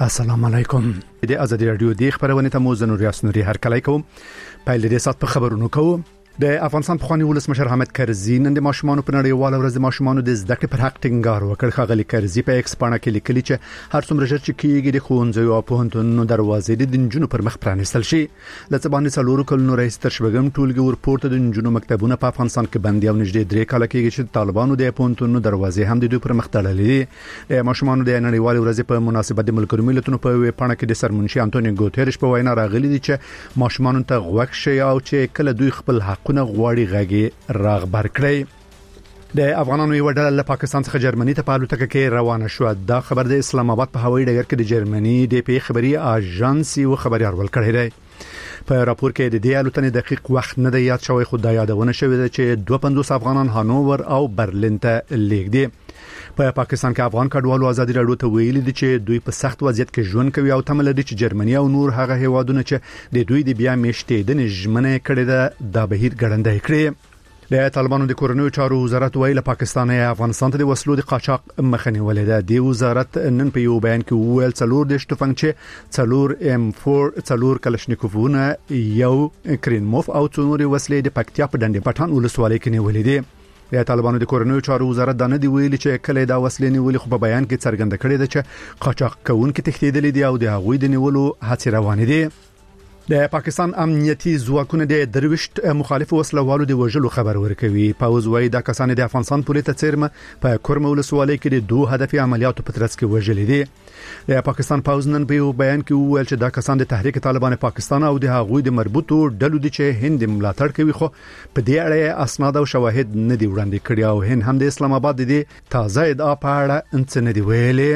السلام علیکم. د ازادي رادیو د خبرونه ته مو زنور یاسنوري هر کله کوم په لدې سات په خبرونو کوم. د افغانستان پخوانی ولسمشر حامد کرزي نن د ماشومانو په نړیواله ورځ د ماشومانو د زده کړې پر حق ټینګار وکړ. خغلی کرزي په ایکس باندې کې لیکلي چې هر څومره ژر چې کېږي د ښوونځیو او پوهنتونونو دروازې د نجونو پر مخ پرانیستل شي. لکه باندې څلورو کلونو رئیس تر شپږم ټولګي ورپورته د نجونو مکتبونه په افغانستان کې بندي او نږدې 3 کال کېږي چې طالبانو د پوهنتونونو دروازې هم د دوی پر مخ تړلې. د ماشومانو د نړیوالې ورځ په مناسبت د ملګرو ملتونو په ویبپاڼه کې د سرمنشي انټونیو ګوتيرش په وینا راغلي دي چې ماشومانو ته غوښ شي او چې کله دوی خپل حقونه غواړي راغبر کړی. د افغانانو یو ډله له پاکستان څخه جرمني ته په الوتکه کې روانه شو. دا خبر د اسلام آباد په هوایي ډګر کې د جرمني د پی خبري اژانس یو خبريال ورکړی دی. په راپور کې د دې الوتنې دقیق وخت نه دی یاد شوی، خو دا یادونه شوې ده چې 52 افغانان هانوور او برلین ته لیږدي. په پاکستان کې افغان کډوالو ازادي راډیو ته ویلي دي چې دوی په سخت وضعیت کې ژوند کوي او تمل لري چې جرمني او نور هغه هیوادونه چې د دوی د بیا میشتې د نجمنه کړي ده د بهیر ګړندې کړي. د طالبانو د کورنیو چارو وزارت ویل پاکستان یا افغانستان ته د وسلو د قاچاق مخنیوي ولیده. د وزارت نن په یو بیان کې ویل څلور د شتفنګ چې څلور M4 څلور کلشنیکوفونه یو کرینموف او څلور وسلې د پکتیا په ډنډ پټان ولسوالۍ کې نیولې دي. د طالبانو د کورنیو چارو وزارت دا نه دی ویلي چې کله دا وسلې نیولې، خو په بیان کې څرګنده کړی دی چې قاچاق کوونکي تښتیدلي دي او د هغوی د نیولو هڅې روانې دي. د پاکستان امنیتي ځواکونه د درويشت مخالف وسلوالو د وژلو خبر ورکوي. پاوز وايي دا کسان د افغانستان پولیس څیرمه په کورم ولسوالۍ کې د دوه هدفي عملیاتو په ترڅ کې وژل دي. د پاکستان پاوز نن په یو بیان کې وویل چې دا کسان د تحریک طالبان پاکستان او د هغوی د مربوطو ډلو دي چې هند ملاتړ کوي، خو په دې اړه اسناد او شواهد نه دی وړاندې کړي او هند هم د اسلام آباد د تازه ادعا په اړه انڅ نه دی ویلي.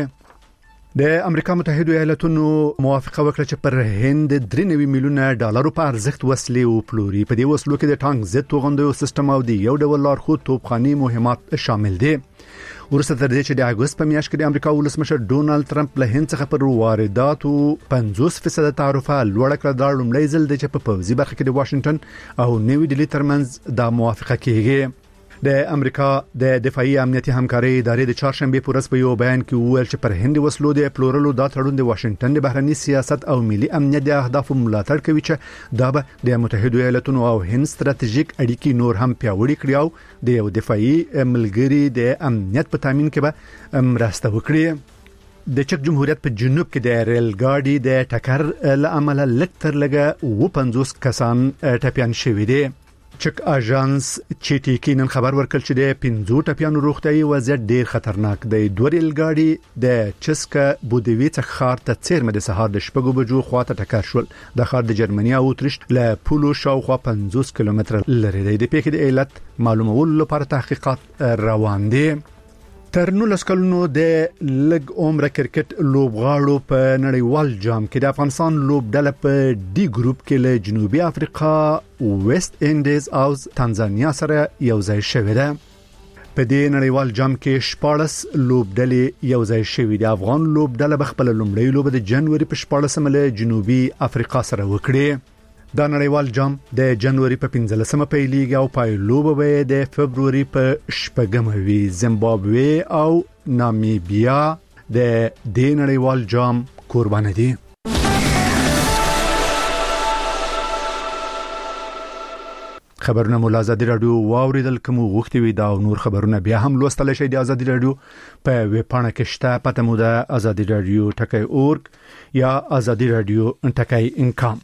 د امریکا متحده ایالاتونو موافقه وکړه چې پر هند $93 میلیون په ارزښت وسلې او پلوري. په دې وسلو کې د ټانک ضد توغندیو سیستم او د یو ډول لارښود توپخاني مهمات شامل دي. ورسته تر دې چې د اگست په میاشت کې د امریکا ولسمشر ډونالد ټرمپ له هند څخه پر وارداتو 50% تعرفه لوړ کړه. دا لومړی ځل دی چې په پوځي برخه کې د واشنگټن او نیو ډیلی ترمنځ دا موافقه کیږي. د امریکا د دفاعي امنیتي همکاري ادارې د چهارشنبه په ورځ په یو بیان کې وویل چې پر هند وسلو د پلورلو د تړون د واشنگټن د بهرني سیاست او ملي امنیت د اهدافو ملاتړ کوي چې دا به د متحده ایالاتونو او هند ستراتیژیک اړیکې نور هم پیاوړې کړي او د یو دفاعي ملګری د امنیت په تامین کې به مرسته وکړي. د چک جمهوریت په جنوب کې د ریل ګاډي د ټکر لامل لکتر لګه 50 کسان ټپيان شوي دي. چک اژانس چټیکی نن خبر ورکړ چې د 15 ټپيانو روغتيایي وضعیت ډیر خطرناک دی. دوه ریل ګاډي د چسکا بودویڅ ښار ته څیرمه د سهار د 6 بجو خواته ټکر شول. د ښار د جرمني او اتریش له پولو شاوخوا 50 کیلومتر لري دی. د پیښې د علت معلومولو لپاره تحقیقات روان دي. تر 19 کلونو د لګ عمر کرکټ لوبغاړو په نړیوال جام کې د افغانستان لوبډله په ډي ګروپ کې له جنوبي افریقا، ویست انډیز او تنزانیا سره یو ځای شوې ده. په دې نړیوال جام کې 14 لوبډلې یو ځای شوې دي. افغان لوبډله به خپل لومړی لوب د جنوري په 14 له جنوبي افریقا سره وکړي. دا نړیوال جام د جنوري په 15مه پیلېږي او پایلوب به د فبرवरी په 8مه وي. زیمبابوے او نامیبیا د دې نړیوال جام قربان دي. خبرونه مو آزادي رادیو واوریدل کوم غوښتي وي دا نور خبرونه بیا هم لوستل شي د آزادي رادیو په ویبپاڼه کې شته. پته مو د آزادي رادیو ټکی یا آزادي رادیو ټکی انکام.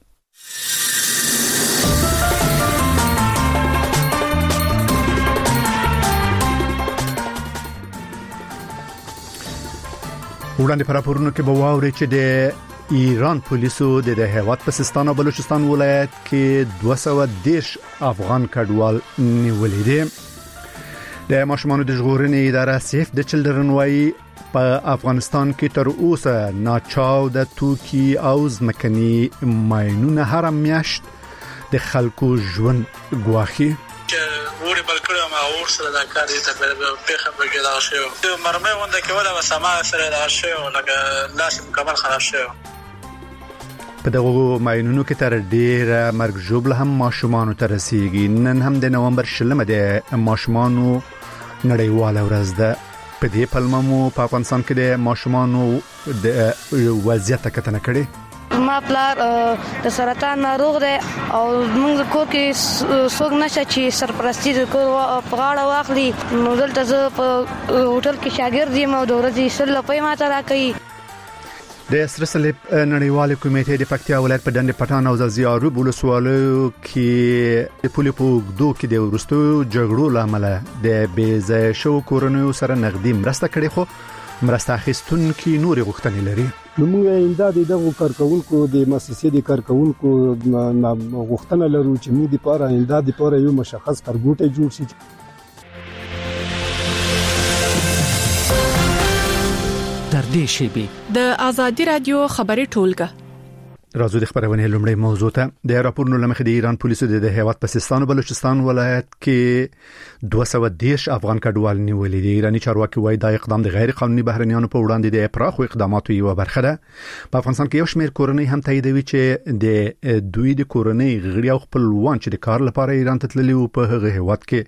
وړاندې پر راپورونو کې به واوري چې د ایران پولیسو د هیواد په سیستان او بلوچستان ولایت کې 210 افغان کډوال نیولې دي. د ماشومانو د ژغورنې اداره سیف د چلډرن وايي په افغانستان کې تر اوسه ناچاو د توکي او ځمکني ماینونه هر میاشت د خلکو ژوند ګواخي. وړي بلکړه ما اور سره دا کار دي ته په خبره کې دا شی او مرمه ونده کې ولا وسما سره دا شی او لکه لاس مکمل خراب شي. په دغه ماینونو کې تر ډیره مرګ ژوبله هم ماشومان ته رسیدي. نن هم د نومبر 10 د ماشومانو نړیواله ورځ ده. په دې پلمه مو په افغانستان کې د ماشومانو د وضعیت کتنه کړې. ما پلار د سرطان ناروغ دی او موږ کور کې څوک نشه چې سرپرستی د کور په غاړه واخلي. نو دلته زه په هوټل کې شاګرد یم او د ورځې 100 روپۍ ماته راکوي. د سره صلیب نړیوال کمیټې د پکتیا ولایت په ډنډ پټان او زرزیارو ولسوالۍ کې د پولیو په وګړو کې د ورستو جګړو لامل د بیځای شو کورونو سره نغدي مرسته کړې، خو مرسته اخیستونکو نورې غوښتنې لري. نو موږ امداد دغه کارکونکو د مؤسسې د کارکونکو غوښتنه لرو چې موږ د پاره امداد لپاره یو مشخص کارګوټی جوړ شي. در دې شیبه د آزادي رادیو خبري ټولګه راځو د خبرونه لومړی موضوع ته. د راپورونو لمخې د ایران پولیسو د هیواد په سیستان او بلوچستان ولایت کې 210 افغان کډوال نیولې دي. ایرانی چارواکي وایي دا اقدام د غیر قانوني بهرنیانو په وړاندې د پراخو اقداماتو یو برخه ده. په افغانستان کې یو شمېر کورنۍ هم تاییدوي چې د دوی د کورنۍ غړي او خپلوان چې د کار لپاره ایران ته تللي او په هغه هیواد کې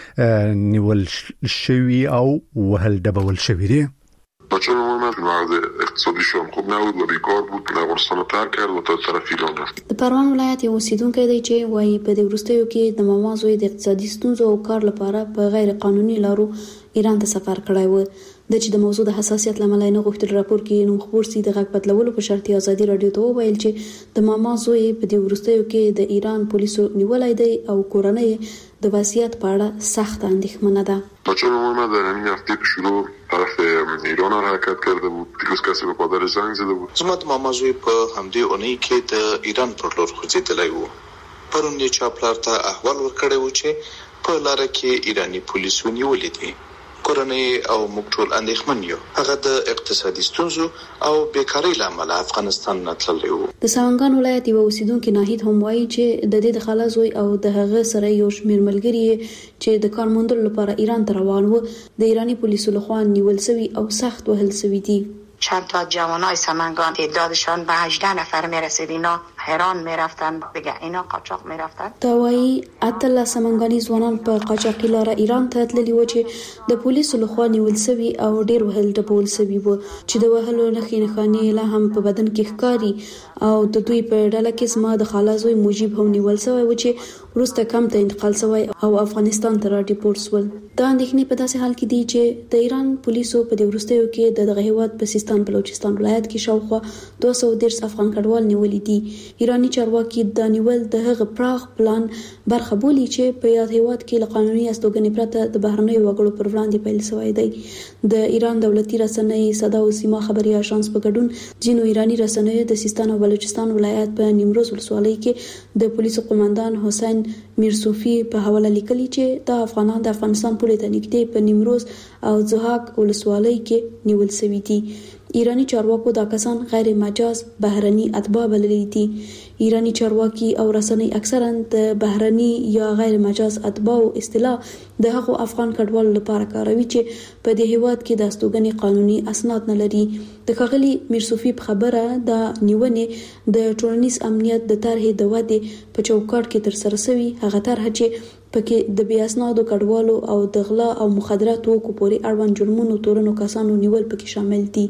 نیول شوی او وهل ډبول شوی دي. بچه ما وضع اقتصادیشون خوب نبود و بیکار بود، افغانستان ترک کرد و تا طرف ایران رفت. د پروان ولایت یو اوسیدونکی دی چې وایي په دې وروستیو کې د ماما زوی د اقتصادي ستونزو او کار لپاره په غیر قانوني لارو ایران ته سفر کړی و. د چې د موضوع د حساسیت لامل نه غوښتل راپور کې نوم خبر سي د غږ بدلولو په شرط آزادي رادیو ته ویل چې د ماما زوی په دې وروستیو کې د ایران پولیسو نیولای دی او کورنۍ د وضعیت په اړه سخت اندېښمنه ده. بچه ما در همین هفته که شروع طرف ایران حرکت کرده بود، دیروز کسی به پادر زنگ زده بود. زما د ماما زوی په همدې اونۍ کې د ایران پر لور خوځېدلی و. پرون یې چا پلار ته احوال ورکړی و چې په لاره کې ایرانی پولیسو نیولې دي. کورنۍ او موږ ټول اندېښمن یو. هغه د اقتصادي ستونزو او بیکارۍ لامل افغانستان نه تللی و. د سمنګان ولایت یو اوسیدونکو ناهید هم وایي چې د دې د خلا زوی او د هغه سره یو شمېر ملګري چې د کار موندلو لپاره ایران ته روان و د ایرانی پولیسو لخوا نیول شوی او سخت وهل شوی دي. چند تا جوانای سمنگان تعدادشان به 18 نفر میرسید. اینا حیران میرفتن بگه اینا قاچاق میرفتن. توایی اتل سمنگانی ځوانان په قاچاقي لار ایران ته تللي و چې د پولیسو لخوا نیول شوی او ډیر وهل ډبول شوی و چې د وهلو نښې لا هم په بدن کې ښکاری او د دوی په ډله کې زما د خالازوی مجيب هم نیول شوی و چې وروسته کم ته انتقال شوی او افغانستان ته را ډیپورټ شول. دا اندېښنې په داسې حال کې دي چې د ایران پولیسو په دې وروستیو کې د دغه هیواد په سیستان بلوچستان ولایت کې شاوخوا 210 افغان کډوال نیولې دي. ایرانی چارواکي د نیول د هغه پراخ پلان برخه بولي چې په یاد هیواد کې له قانوني استوګنې پرته د بهرنیو وګړو پر وړاندې پیل شوی دی. د ایران دولتي رسنۍ صدا او سیما خبري اژانس په ګډون ځینو ایرانی رسنیو د سیستان او بلوچستان ولایت په نیمروز ولسوالۍ کې د پولیسو قوماندان حسین میرصوفي په حواله لیکلي چې د افغانان د افغانستان پولې ته نږدې په نیمروز او زهاک ولسوالۍ کې نیول شوي دي. ایرانی چارواکو دا کسان غیر مجاز بهرني اتباع بللي دي. ایرانی چارواکي او رسنۍ اکثرا د بهرني یا غیر مجاز اتباع اصطلاح د هغو افغان کډوالو لپاره کاروي چې په دې هیواد کې د استوګنې قانوني اسناد نه لري. د ښاغلي میرصوفي په خبره د نیونې د ټولنیز امنیت د طرحې د ودې په چوکاټ کې تر سره شوی هغه طرحه چې پکې د بې اسنادو کډوالو او د غلا او مخدراتو توکو پورې اړوند جرمونو تورنو کسانو نیول پکې شامل دي.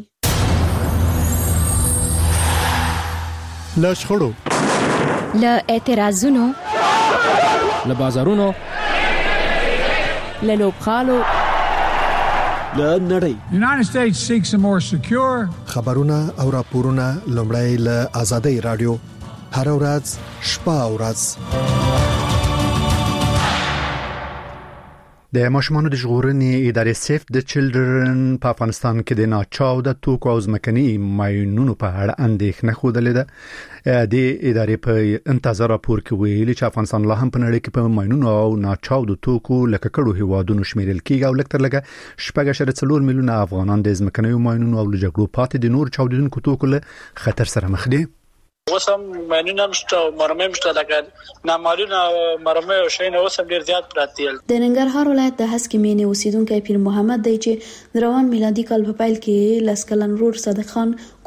له شخړو، له اعتراضونو، له بازارونو، له لوبخالو، له نړۍ. United States seeks a more secure. خبرونه او راپورونه لومړی له آزادۍ رادیو هر ورځ شپه او ورځ. د ماشومانو د ژغورنې ادارې سیف د چلډرن په افغانستان کې د ناچاوده توکو او ځمکني ماینونو په اړه اندېښنه خوده ده. د ادارې په انتظار راپور کې ویلي چې افغانستان لا هم په نړۍ کې په ماینونو او ناچاوده توکو لکه کړو هیوادونو شمیرل کېږي او لکه 4 میلیونه افغانان د ځمکني ماینونو او جګړو پاتې د نور چاودونکو توکو له خطر سره مخ دي. وسم ماینونه مشته او مرمۍ مشته لکه نامعلومه مرمۍ او شین وسم ډیر زیات پراته دي. د ننګرهار ولایت د هسکې مینې اوسیدونکو پیر محمد دی چې روان میلادي کال په پیل کې لسکلن رور صادق خان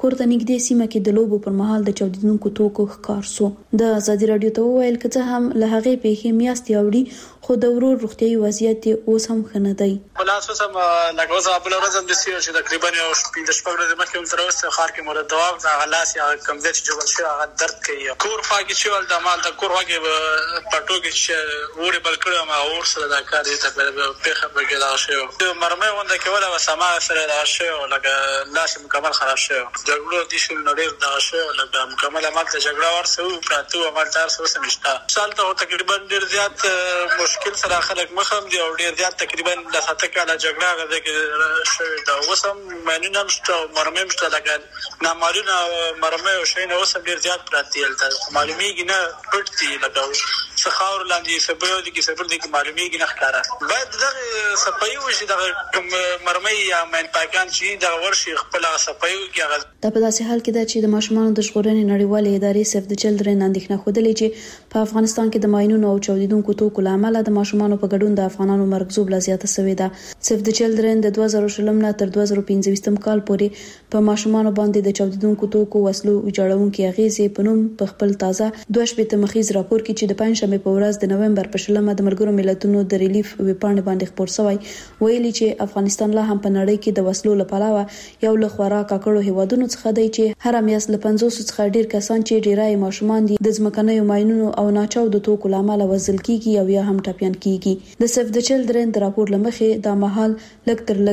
کورته نږدې سیمه کې د لوبو پر مهال د چاودیدونکو توکو ښکار سو. د ازادي رادیو ته وویل چې هم له هغه پیښې میاشتې اوړي خو د ورور روغتيایي وضعیت اوس هم ښه نه دی. خلاص هم لکه اوس په ورځ د سیو چې تقریبا یو 15 ورځې مخکې تر اوسه خار کې مور دوا د غلاس یا کمزوري چې جوړ شو هغه درد کوي. کور فاګي چې ول د مال د کور واګي پټو کې چې وړي بلکړه ما اور سره د کار دي ته په بګی دا شو مرمه ونده کې ولا سما سره دا شو لکه لاس مکمل خراب شو جګړو دي شو نړۍ دا شو لکه مکمل عمل ته جګړه ورسو پاتو عمل تر څو سمشتا سال ته تقریبا ډیر زیات مشکل سره خلک مخم دي او ډیر زیات تقریبا د ساته کاله جګړه غږ کې شو دا وسم معنی نم شته مرمه مشته لکه نامعلومه مرمه او شي نو وسم ډیر زیات پراتیل ته معلومیږي نه پټي لکه سخاور لاندې سبيو دي کې سفر دي کې معلومیږي نه ښکارا باید دغه صفایو شي دغه مرمه یا من پاکان چې د ورشي خپل صفایو کې دا په داسې حال کې ده چې د ماشومانو د ژغورنې نړیوالې ادارې سیف د چلډرن اندېښنه خوده چې په افغانستان کې د ماینونو او چاودیدونکو توکو لامل د ماشومانو په ګډون د افغانانو مرګ زوب لا زیاته شوې ده. سیف د چلډرن د 2000 نه تر 2015 کال پورې په ماشومانو باندې د چاودیدونکو توکو وسلو ویجاړونکو اغیزې په نوم په خپل تازه 2 مخیز راپور کې چې د پنځشنبه په ورځ د نومبر په 10 د ملګرو ملتونو د ریلیف ویبپاڼې باندې خبر شوی ویلي چې افغانستان لا هم په نړۍ کې د وسلو لپاره یو له خورا کاکړو هیوادونو څخه دی چې هر میاشت له 500 څخه ډیر کسان چې ډیرای ماشومان دي د ځمکنیو ماینونو او ناچاودو توکو لامل وژل کیږي او یا هم ټاپیان کیږي. د سیف د چلډرن د راپور لمخې د مهال لږ تر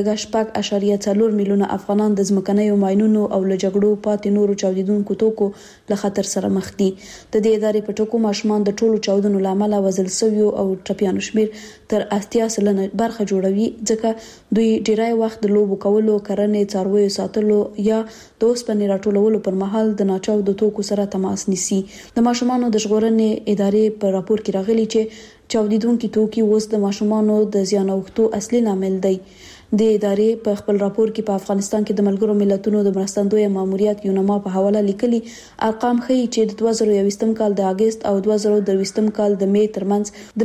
لږه 4 میلیونه افغانان د ځمکنیو ماینونو او له جګړو پاتې نورو چاودیدونکو توکو له خطر سره مخ دي. د دې ادارې په ټکو ماشومان د ټولو چاودنو لامل وژل شوی او ټاپیانو شمیر تر 80% برخه جوړوي ځکه دوی ډیرای وخت د لوبو کولو کرنې څارویو ساتلو یا د اوسپنې راټولولو پر مهال د ناچاودو توکو سره تماس نیسي. د ماشومانو د ژغورنې ادارې په راپور کې راغلي چې چاودیدونکو توکي اوس د ماشومانو د زیان اوښتو اصلي لامل دی. د ادارې په خپل راپور کې په افغانستان کې د ملګرو ملتونو د مرستندوی ماموریت یونما په حواله لیکلي ارقام ښیي چې د 2021 کال د اگست او 2023 کال د می ترمنځ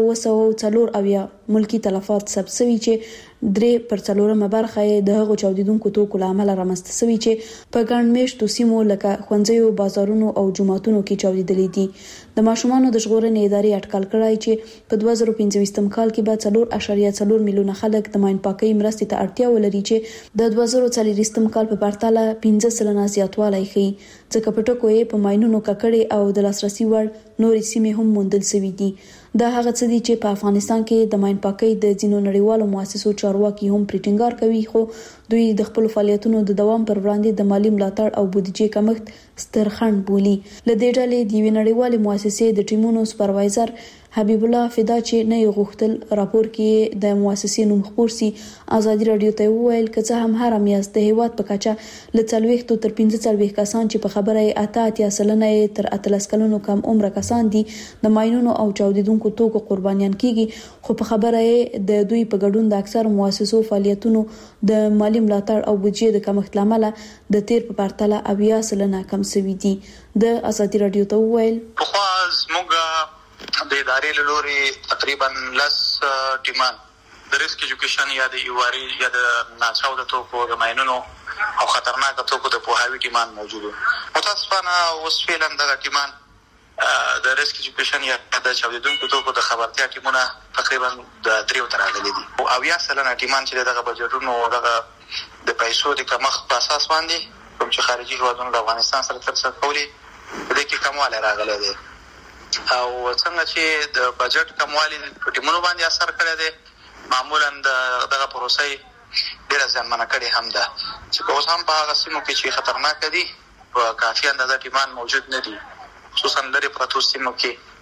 3904 ملکی تلفات ثبت شوي چې 3% برخه د هغو چاودیدونکو توکو لامل رامنځته شوي چې په ګڼ میشتو سیمو لکه ښوونځیو بازارونو او جوماتونو کې چاودیدلې دي. د ماشومانو د ژغورنې ادارې اټکل کړی چې په 2015 کال کې به 4.4 میلیونه خلک د ماین پاکۍ مرستې ته اړتیا ولري چې د 2040 کال په پرتله 15% زیاتوالی ښیي ځکه په ټکو یې په ماینونو ککړې او د لاسرسي وړ نورې سیمې هم موندل شوي دي. دا هغه څه دي چې په افغانستان کې د ماین پاکۍ د ځینو نړیوالو مؤسسو چارواکي هم پریټینګار کوي خو دوی د خپل فعالیتونو د دوام پر وړاندې د مالی ملاتړ او بودیجې کمښت ستر خنډ بولي. له دې ډلې د یوې نړیوالې مؤسسې د ټیمونو سپروایزر حبیب الله فدا چې نه غوښتل راپور کې د مؤسسې نوم خبر سي ازادي رادیو ته وویل چې هم هر میاشت د هیواد په کچه ل 40 تر 45 کسان چې په خبره 80% تر 13 کلونو کم عمر کسان دي د ماینونو او چاودیدونکو توکو قربانیان کیږي خو په خبره د دوی په ګډون د اکثر مؤسسو فعالیتونو د مالی ملاتړ او بودیجې د کمښت لامل د تیر په پرتله 80% کم شوي دي. د ازادي رادیو ته وویل خو زموږ د ادارې له لوري تقریبا 10 ټیمان د ریسک ایجوکیشن یا د ایواري یا د ناچاودو توکو د ماینونو او خطرناک توکو د پوهاوی ټیمان موجود. متاسفانه اوس فعلا دغه ټیمان د ریسک ایجوکیشن یا د چاودیدونکو توکو د خبرتیا ټیمونه تقریبا د 3 تر راغلي دي او 80% ټیمان چې دغه بجټونو دغه د پیسو د کمښت په اساس باندې کوم چې خارجي هیوادونو د افغانستان سره ترسره کوي د دې کمواله راغلي دي او څنګه چې د بجټ کموالی په ټیمونو باندې اثر کړی دی معمولا دغه پروسې ډیره ځانمنه کړې هم ده چې اوس هم په هغه سیمو کې چې خطرناک دي په کافي اندازه ټیمان موجود نه دي خصوصا لري پرتو سیمو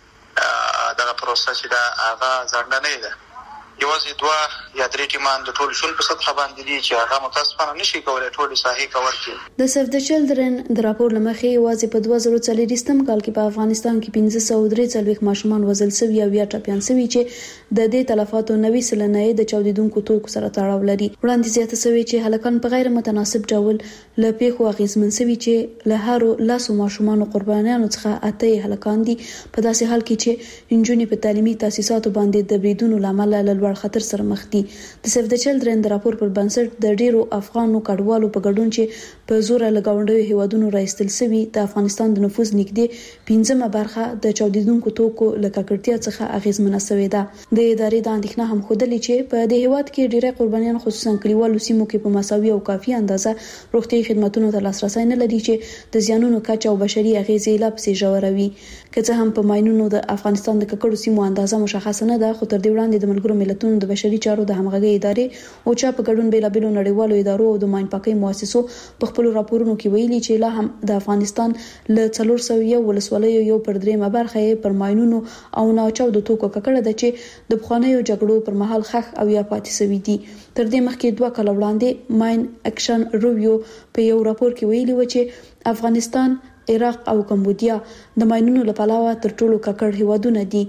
کې دغه پروسه چې دا هغه ځانګړې نه ده یوازې 2 یا 3 ټیمان د ټول شول په سطح باندې دي چې هغه متاسفانه نشي کولای ټول ساحې کور کړي. د سیف د چلډرن د راپور لمخې یوازې په 2040 کال کې په افغانستان کې 1543 ماشومان وژل شوي او یا ټاپیان شوي چې د دې تلفاتو 90% د چاودیدونکو توکو سره تړاو لري. وړاندې زیاته شوی چې هلکان په غیر متناسب ډول له پیښو اغیزمن شوي چې له هرو لاسو ماشومان قربانیانو څخه 8 هلکان دي په داسې حال کې چې انجونې په تعلیمي تاسیساتو باندې د بریدونو لامل لوړ خطر سره مخ دي. د سیف د چلډرن د راپور پر بنسټ د ډیرو افغانو کډوالو په ګډون چې په زور له گاونډیو هیوادونو راستل سوي د افغانستان د نفوذ نږدې 15مه برخه د چاودیدونکو توکو له ککړتیا څخه اغیزمنه شوې ده. د ادارې د اندېښنه هم خودلې چې په د هیواد کې ډیری قربانیان خصوصا کلیوالو سیمو کې په مساوي او کافي اندازه روغتي خدماتو ته لاسرسي نه لري چې د زیانونو کچه او بشري اغیزې لا پسې ژوروي. که څه هم په ماینونو د افغانستان د ککړو سیمو اندازه مشخصه نه ده، خو تر دې وړاندې د ملګرو ملتونو د بشري چارو د همغږي ادارې او چا په ګډون بیلابېلو نړیوالو ادارو او د ماین پاکۍ مؤسسو په خپل راپورونو کې ویلي چې لا هم د افغانستان له 401 ولسوالیو یو پر 3 برخه پر ماینونو او ناچاو د توکو ککړه ده چې د بخوانیو جګړو پر مهال خخ او یا پاتې شوی دي. تر دې مخکې 2 کال وړاندې ماین اکشن ریویو په یو راپور کې ویلي و چې افغانستان، عراق او کمبودیا د ماینونو لپاره تر ټولو ککړ هیوادونه دي.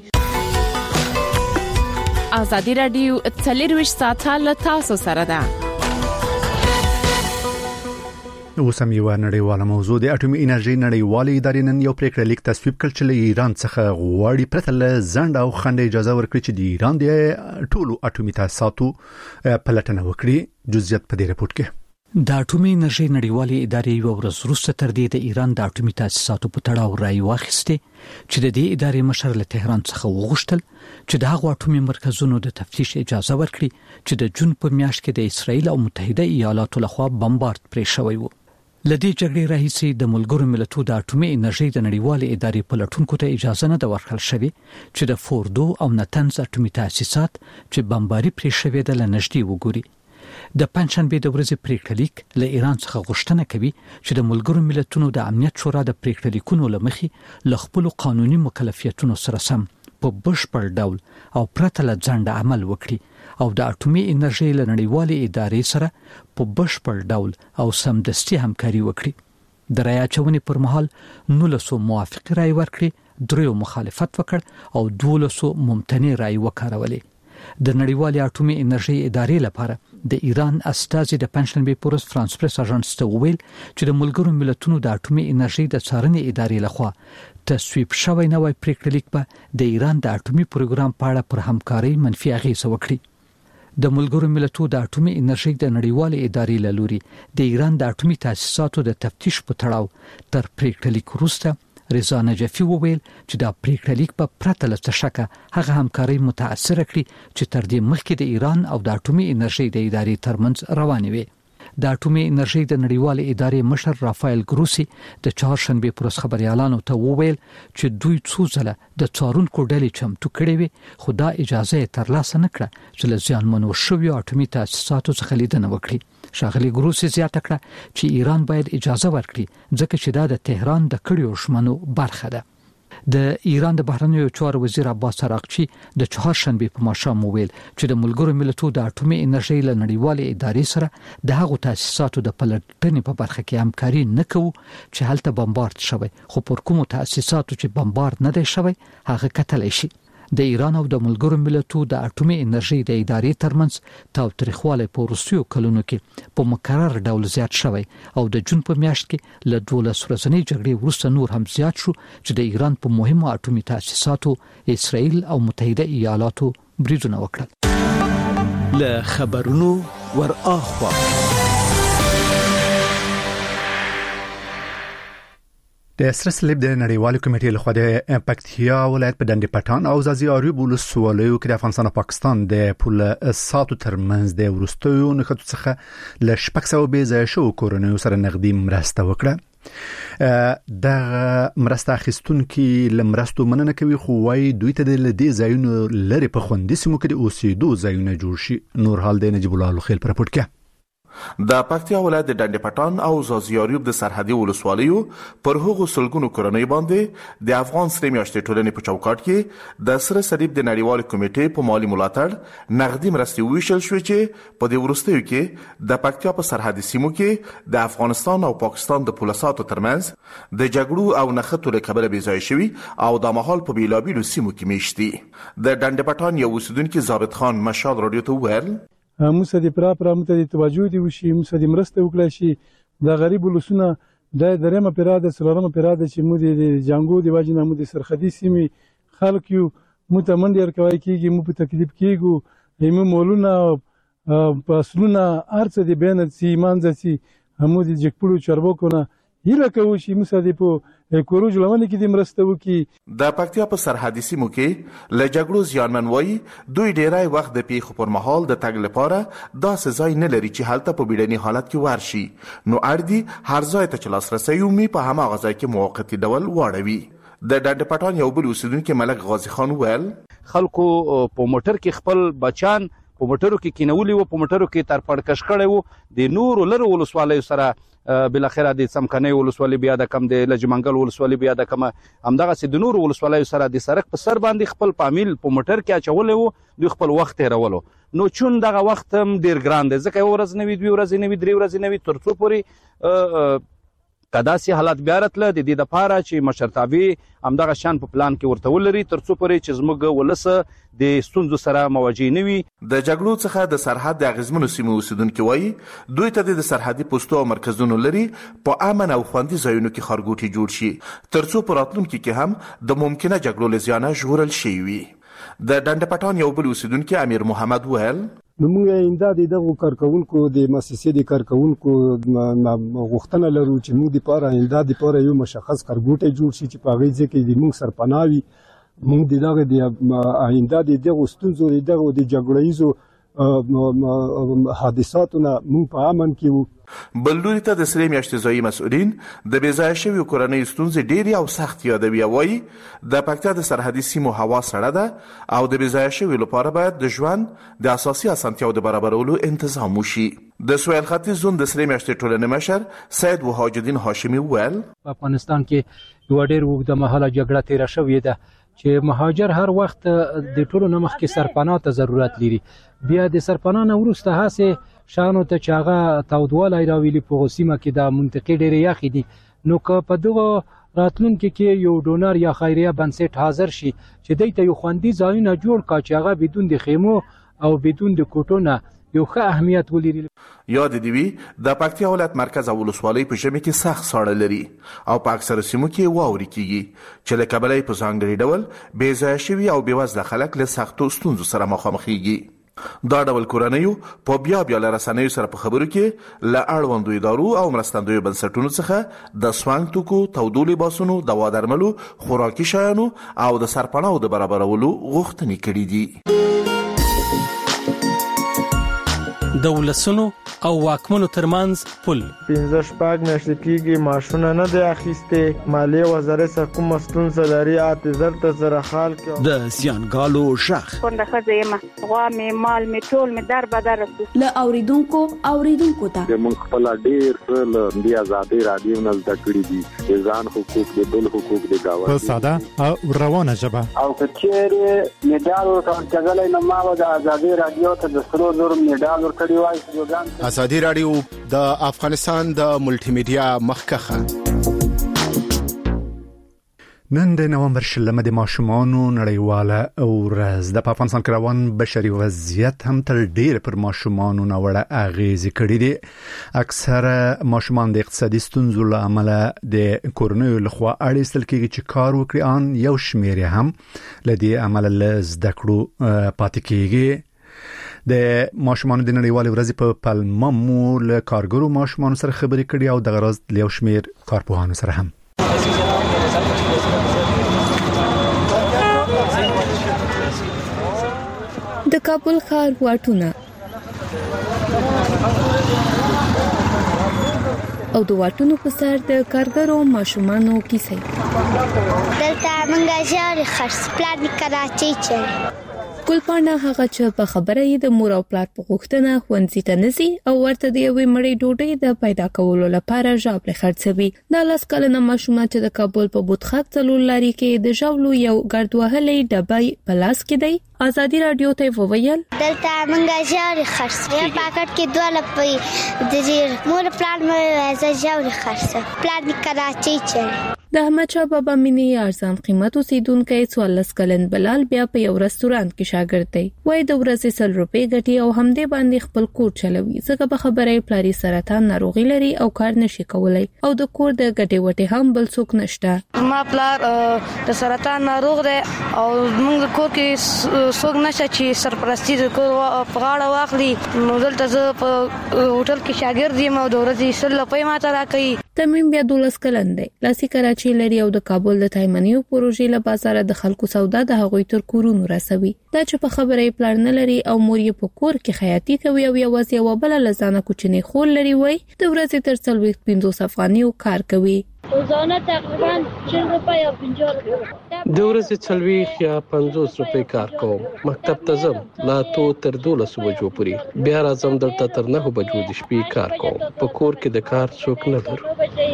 ازادي رادیو 24 ساعته له تاسو سره ده. اوس هم یو نړیواله موضوع د اټومي انرژي نړیوالې ادارې نن یو پریکړه لیک تصویب کړ چې له ایران څخه غواړي پرته له ځنډ او خنډ اجازه ورکړي چې د ایران د ټولو اټومي تاسیساتو پلټنه وکړي. جزئیات په دې رپورت کې. د اټومي انرژي نړیوالې ادارې یو ورځ وروسته تر دې د ایران د اټومي تاسیساتو په تړاو رائے واخیسته چې د دې ادارې مشر له تهران څخه وغوښتل چې د هغو اټومي مرکزونو د تفتیش اجازه ورکړي چې د جون په میاشت کې د اسرائیل او متحده ایالاتو لخوا بمبارد پرې شوی و. لدې جګړې راهیسې د ملګرو ملتونو د اټومي انرژي د نړیوالې ادارې پلټونکو ته اجازه نه ورکړل شوې چې د فوردو او نتنز اټومي تاسیسات چې بمباري پرې شوی د لنږدې وګوري. د پنځشنبه د ورځې پریکړه لیک له ایران څخه غوښتنه کوي چې د ملګرو ملتونو د امنیت شورا د پریکړه لیکونو لمخې له خپل قانوني مکلفیتونو سره سم په بشپړ ډول او پرته له ځنډ عمل وکړي او د اټومي انرژي له نړیوالې ادارې سره په بشپړ ډول او سمدستي همکاري وکړي. د رایې اچونې پر مهال 19 موافق رایې ورکړي، 3 مخالفت وکړ او 12 ممتنع رایې وکارولې. د نړیوالې اټومي انرژي ادارې لپاره د ایران استازي د پنځشنبه په ورځ فرانس پریس اژانس ته وویل چې د ملګرو ملتونو د اټومي انرژي د څارنې ادارې لخوا تصویب شوی نوی پریکړه لیک به د ایران د اټومي پروګرام په اړه پر همکاري منفي اغیزه وکړي. د ملګرو ملتونو د اټومي انرژي د نړیوالې ادارې له لوري د ایران د اټومي تاسیساتو د تفتیش په تړاو تر پریکړه لیک وروسته رضا نجفي وویل چې دا پریکړه لیک په پرته له شکه هغه همکاري متاثر کړي چې تر دې مخکې د ایران او د اټومي انرژي د ادارې ترمنځ روانې وي. د اټومي انرژي د نړیوالې ادارې مشر رافایل ګروسی د چهارشنبه پر ورځ خبريالانو ته وویل چې دوی څو ځله د څارونکو ډلې چمتو کړې وي، خو دا اجازه ترلاسه نه کړه چې له زیانمنو شویو اټومي تاسیساتو څخه لیدنه وکړي. شاغلي ګروسی زیاته کړه چې ایران باید اجازه ورکړي ځکه چې دا د تهران د کړیو شمنو برخه ده. د ایران د بهرنیو چارو وزیر عباس عراقچی د چهارشنبه په ماښام وویل چې د ملګرو ملتونو د اټومي انرژي له نړیوالې ادارې سره د هغو تاسیساتو د پلټنې په برخه کې همکاري نه کوو چې هلته بمبارد شوی، خو پر کومو تاسیساتو چې بمبارد نه دی شوی هغه کتلی شي. د ایران او د ملګرو ملتونو د اټومي انرژي د ادارې ترمنځ تاوتریخوالی په وروستیو کلونو کې په مکرر ډول زیات شوی او د جون په میاشت کې له 12 ورځنۍ جګړې وروسته نور هم زیات شو چې د ایران په مهمو اټومي تاسیساتو اسرائیل او متحده ایالاتو بریدونه وکړل. له خبرونو ور اخوا د سره صلیب د نړیوالو کمیټې لخوا د پکتیا ولایت په ډنډ پټان او ځاځي اریوب ولسوالیو کې د افغانستان او پاکستان د پول ساتو ترمنځ د ورستیو نښتو څخه ل 600 به ځای شو کورونو سره نقدي مرسته وکړه. د مرسته اخیستونکو لمرستو مننه کوي، خو وايي دوی ته د دې ځایونو لري په خوندې سیمو کې د اوسېدو ځایونه جوړ شي. نور حال د نجیب الله خیل پر پټ کې. د پکتیا ولایت د ډنډ پټان او زازیاریوب د سرحدي ولسوالیو پر هغو سلګونو کورنۍ باندې د افغان سره میاشتې ټولنې په چوکاټ کې د سره صلیب د نړیوال کمیټې په مالی ملاتړ نقدي مرستې ویشل شوې چې په دې ورستیو کې د پکتیا په سرحدي سیمو کې د افغانستان او پاکستان د پولساتو ترمنځ د جګړو او نښتو له کبله بې ځای شوي او د مهال په بیلابیلو سیمو کې میشتي. د ډنډ پټان یو اوسیدونکي ضابط خان مشال رادیو ته وویل موږ د پراپرا متدي توجه دی وشي، موږ د مرسته وکړای شي د غریب ولسونه د درېمه پیراده سلورمه پیراده چې موږ د جنگو دی واجنه موږ د سرحدي سیمې خلک یو متمنډ ورکوي کیږي، موږ په تکلیف کیږو، ایمه مولونه پاسلونه ارڅ دی بین سي مانځي همو د جګپړو چارواکو نه هیله کوو چې موږ د په کورو جوړونه کې د مرسته وکړي. د پکتیا په سرحدي سیمو کې له جګړو زیانمن وایي دوی ډیری وخت د پیښو پر مهال د تګ لپاره داسې ځای نه لري چې هلته په بیړني حالت کې ورشي، نو اړ دي هر ځای ته چې لاسرسی ومي په هماغه ځای کې موقتي ډول واړوي. د ډنډ پټان یو بل اوسیدونکي ملک غازي خان وویل خلکو په موټر کې خپل بچان په موټرو کې کینولي وو، په موټرو کې تر پړکش کړی وو. د نورو لرو ولسوالیو سره بل اخره د څمکنۍ ولسوالۍ بیا د کم د لجمنګل ولسوالۍ بیا د کم همدغه سي د نورو ولسوالیو سره د سړک په سر باندې خپل پامیل په موټر کې اچولې وو، دوی خپل وخت تیرولو. نو چون دغه وخت هم ډیر ګران دی ځکه یو ورځ نه وي، دوی ورځې نه وي، درې ورځې نه وي، تر څو پورې کداسي حالات بیا راتله د دې دپاره چې مشرتابه همدغه شان په پلان کې ورته ولري تر څو پورې چې زموږ ولس د ستونزو سره مواجه نه وي. د جګړو څخه د سرحد د اغیزمنو سیمو اوسیدونکي وایي دوی ته د سرحدي پوستو او مرکزونو لري په امن او خوندي ځایونو کې ښارګوټي جوړ شي تر څو په راتلونکي کې هم د ممکنه جګړو له زیانه ژغورل شي وي. د ډنډ پټان یو بل اوسیدونکي امیر محمد وویل نو موږ امداد دغه کارکونکو د مؤسسې د کارکونکو غوښتنه لرو چې موږ د لپاره امداد لپاره یو مشخص کارګوټی جوړ شي چې په هغه ځای کې د موږ سرپناوي موږ دغه د امداد دغه ستونزو دغه د جګړهیزو حادثاتونه موږ په امن کې وو. بل لوري ته د سرې میاشتې ځایي مسؤلین د بې ځایه شویو کورنیو ستونزې ډېرې او سخت یادوي او وایي د پکتیا د سرحدي سیمو هوا سړه ده او د بې ځایه شویو لپاره باید د ژوند د اساسي اسانتیاو د برابرولو انتظام وشي. د سویل ختیځ زون د سرې میاشتې ټولنې مشر سید وحاج الدین هاشمي وویل په افغانستان کې یوه ډېر اوږده مهاله جګړه تېره شوې ده چې مهاجر هر وخت د ټولو نه مخکې سرپناه ته ضرورت لري. بیا د سرپناه نه وروسته هسې شانو ته چې هغه تودوالی راولي په سیمه کې د منطقې ډېرې یخې دي. نو که په دغه راتلونکي کې یو ډونر یا خیریه بنسټ حاضر شي چې دوی ته یو خوندي ځایونه جوړ کړي چې هغه بدون د خیمو او بدون د کوټو نه یو ښه اهمیت ولري. یاد دی وی د پکتیا ولایت مرکز او ولسوالۍ په ژمي کې سخت ساړه لري او په اکثره سیمو کې واوري کیږي چې له کبله په ځانګړي ډول بې ځایه شوي او بې وزله خلک له سختو ستونزو سره مخامخېږي. دا ډول کورنیو په بیا له رسنیو سره په خبرو کې له اړوندو ادارو او مرستندویو بنسټونو څخه د سوانګ توکو، تودو لباسونو، دوا درملو، خوراکي شیانو او د سرپناهو د برابرولو غوښتنې کړې دي. د ولسونو او واکمنو ترمنځ پل 15 میاشتې کېږي ماشونه نه دی اخیستې، مالیې وزارت څخه کومه ستونزه لري اعتذار ته سره حال کې د زیانګالو ژغ کونډه ښځه یم، غوا مې مال مې ټول مې در بدر له اوریدونکو ته موږ خپل ډېر څه له دې ازادۍ رادیو نه زده کړي دي د ځان حقوق د بل حقوق د گاونډي په ساده او روانه ژبه او کچېرې میډال ورکړل نو ما د ازادۍ رادیو ته د 300 میډال ورکړی وای. ازادي رادیو د افغانستان د ملټي میډیا مخکخه. نن د نومبر 10 د ماشومانو نړیواله ورځ د افغانستان کروان بشري وضعیت هم تر ډیر پر ماشومانو نوړه اغیز کړی دي. اکثره ماشومان د اقتصادي ستونزو له امله د کورنیو لخوا اړیستل کېږي چې کار وکړي، ان یو شمیر هم لدی عمل له زده کړو پاتې کېږي. د ماشومانو د نړیوالې ورځې په پلمه مو له کارګرو ماشومانو سره خبرې کړې او د غرض له یو شمیر کارپوهانو سره هم. د کابل ښار واټونه او د واټونو په سر د کارګرو ماشومانو کیسې دلته موږ ژر خرڅ پلان کراچۍ چې ګلپاڼه هغه چې په خبره یې د مور او پلار په غوښتنه ښوونځي ته نزي او ورته د یوې مړۍ ډوډۍ د پیدا کولو لپاره ژاولې خرڅوي. دا 10 کلنه ماشومه چې د کابل په بوتخاک څلور لاري کې د ژاولو یو ګردوهلې ډبای په لاس کې دی. ازادي رادیو ته وویل دلته موږ ژر خرڅ یو پاکټ کې 2 لپې د مور پلان مې ژاولې خرڅ پلان کراچۍ چې د احمدشاه بابا مینې ارزان قیمت اوسیدونکو 14 کلن بلال بیا په یو رستورانت کې شاګرد دی. وای د ورځې 100 روپۍ ګټي او همدې باندې خپل کور چلوي. ځکه په خبره پلاری سرطان ناروغي لري او کار نشي کولای او د کور د ګټې وټې هم بل څوک نشته. ما پلار د سرطان ناروغ دی او موږ کور کې څوک نشته چې سرپرستی د کور په غاړه واخلي. نو دلته زه په هوټل کې شاګرد یم او د ورځې 100 روپۍ ماته راکوي. تمیم بیا 12 کلن دی. لاسي کراچي لري او د کابل د تایمنیو پروژې له بازار د خلکو سودا د هغوی تر کورونو رسوي. دا چې په خبره پلان نه لري او مور یې په کور کې خیاطي کوي او یوازې یو بل لزانه کوچنی خول لري وای د ورځې تر 45 افغانیو کار کوي. روزانه تقریبا 40 روپۍ او 50 روپۍ. د ورځې 40 یا 50 روپۍ کار کوم. مکتب ته ځم لا تو تر 12 بجو پورې. بیا راځم دلته تر 9 بجو د شپې کار کوم. په کور کې د کار څوک نه لري.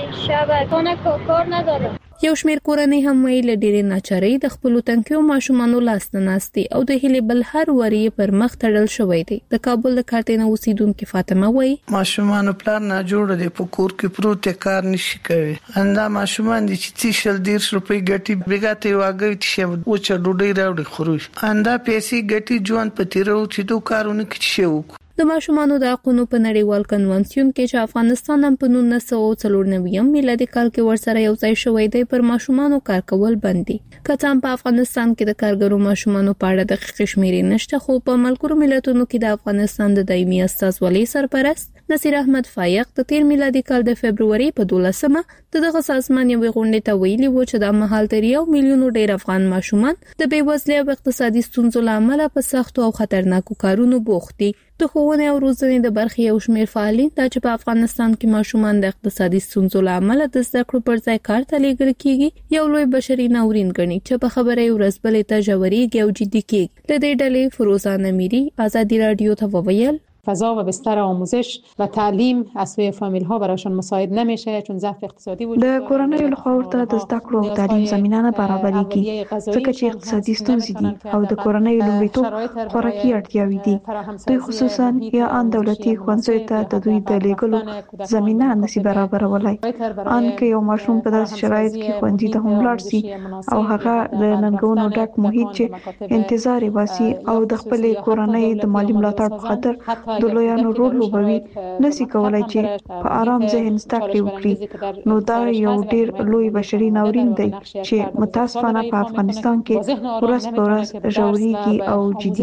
یو شمیر کورنۍ هم ویل ډېرې ناچارۍ د خپل تنکیو ماشومانو لاس نه ناستي او د هلي بل هر وری پر مخ تړل شوې دي. د کابل د کارتنه اوسیدونکو فاطمه وای ماشومانو پلان نه جوړ دي په کور کې پروت کار نشي کوي. اندا ماشومان دي چې 100 روپۍ ګټي بیګاته واګوي چې و چې ډوډۍ راوړي خوري. اندا پیسې ګټي ژوند پتیرو چې دوه کارونه کوي شو. د ماشومانو د حقوقو په نړیوال کنوانسیون کې چې افغانستان هم په 1994 میلادي کال کې ورسره یو ځای شوی دی پر ماشومانو کار کول بندي. کله په افغانستان کې د کارګرو ماشومانو په اړه دقیق شمیرې نشته خو په ملګرو ملتونو کې د افغانستان د دایمي استازولۍ سرپرست نصیر احمد فایق د 13 میلادي کال د فبرवरी په 12مه دغه سازمان یو غونډه ته ویلي و چې د مهال تر 1 میلیون ډیر افغان ماشومان د بیوزلۍ او اقتصادي ستونزو لامل په سختو او خطرناکو کارونو بوخت دي. د ښوونې او روزنې د برخې یو شمېر فعالین چې په افغانستان کې ماشومان د اقتصادي ستونزو لامل د زده کړو پر ځای کار ته لیږل کیږي یو لوی بشري ناورین ګڼي چې په خبره ورځ بلې ته ژورېږي او جدي کیږي. د دې ډلې فروزه نمیری آزادی رادیو ته وویل فضا و بستر آموزش و تعلیم از سوی فامیل ها برایشان مساعد نمیشه چون ضعف اقتصادی وجود داره. د کورنۍ لخوا ورته د زده کړو او تعلیم زمينه نه برابرېږي ځکه چې اقتصادي ستونزې دي او د کورنۍ لومړیتوب خوراکي اړتیاوې دي. دوی خصوصا یا ان دولتي ښوونځیو ته د دوی د لیږلو زمينه نشي برابرولای. ان کې یو ماشوم په داسې شرایط کې ښوونځي ته هم لاړ شي او هغه د ننګونو ډک محیط چې انتظار واسي او د خپل کورنۍ د مالی ملاتړ په خاطر د لویانو رول لوبوي نشي کولای چې په آرام ذهن زده کړې وکړي. نو دا یو ډیر لوی بشري ناورین دی چې متاسفانه په افغانستان کې ورځ په ورځ ژورېږي او جدي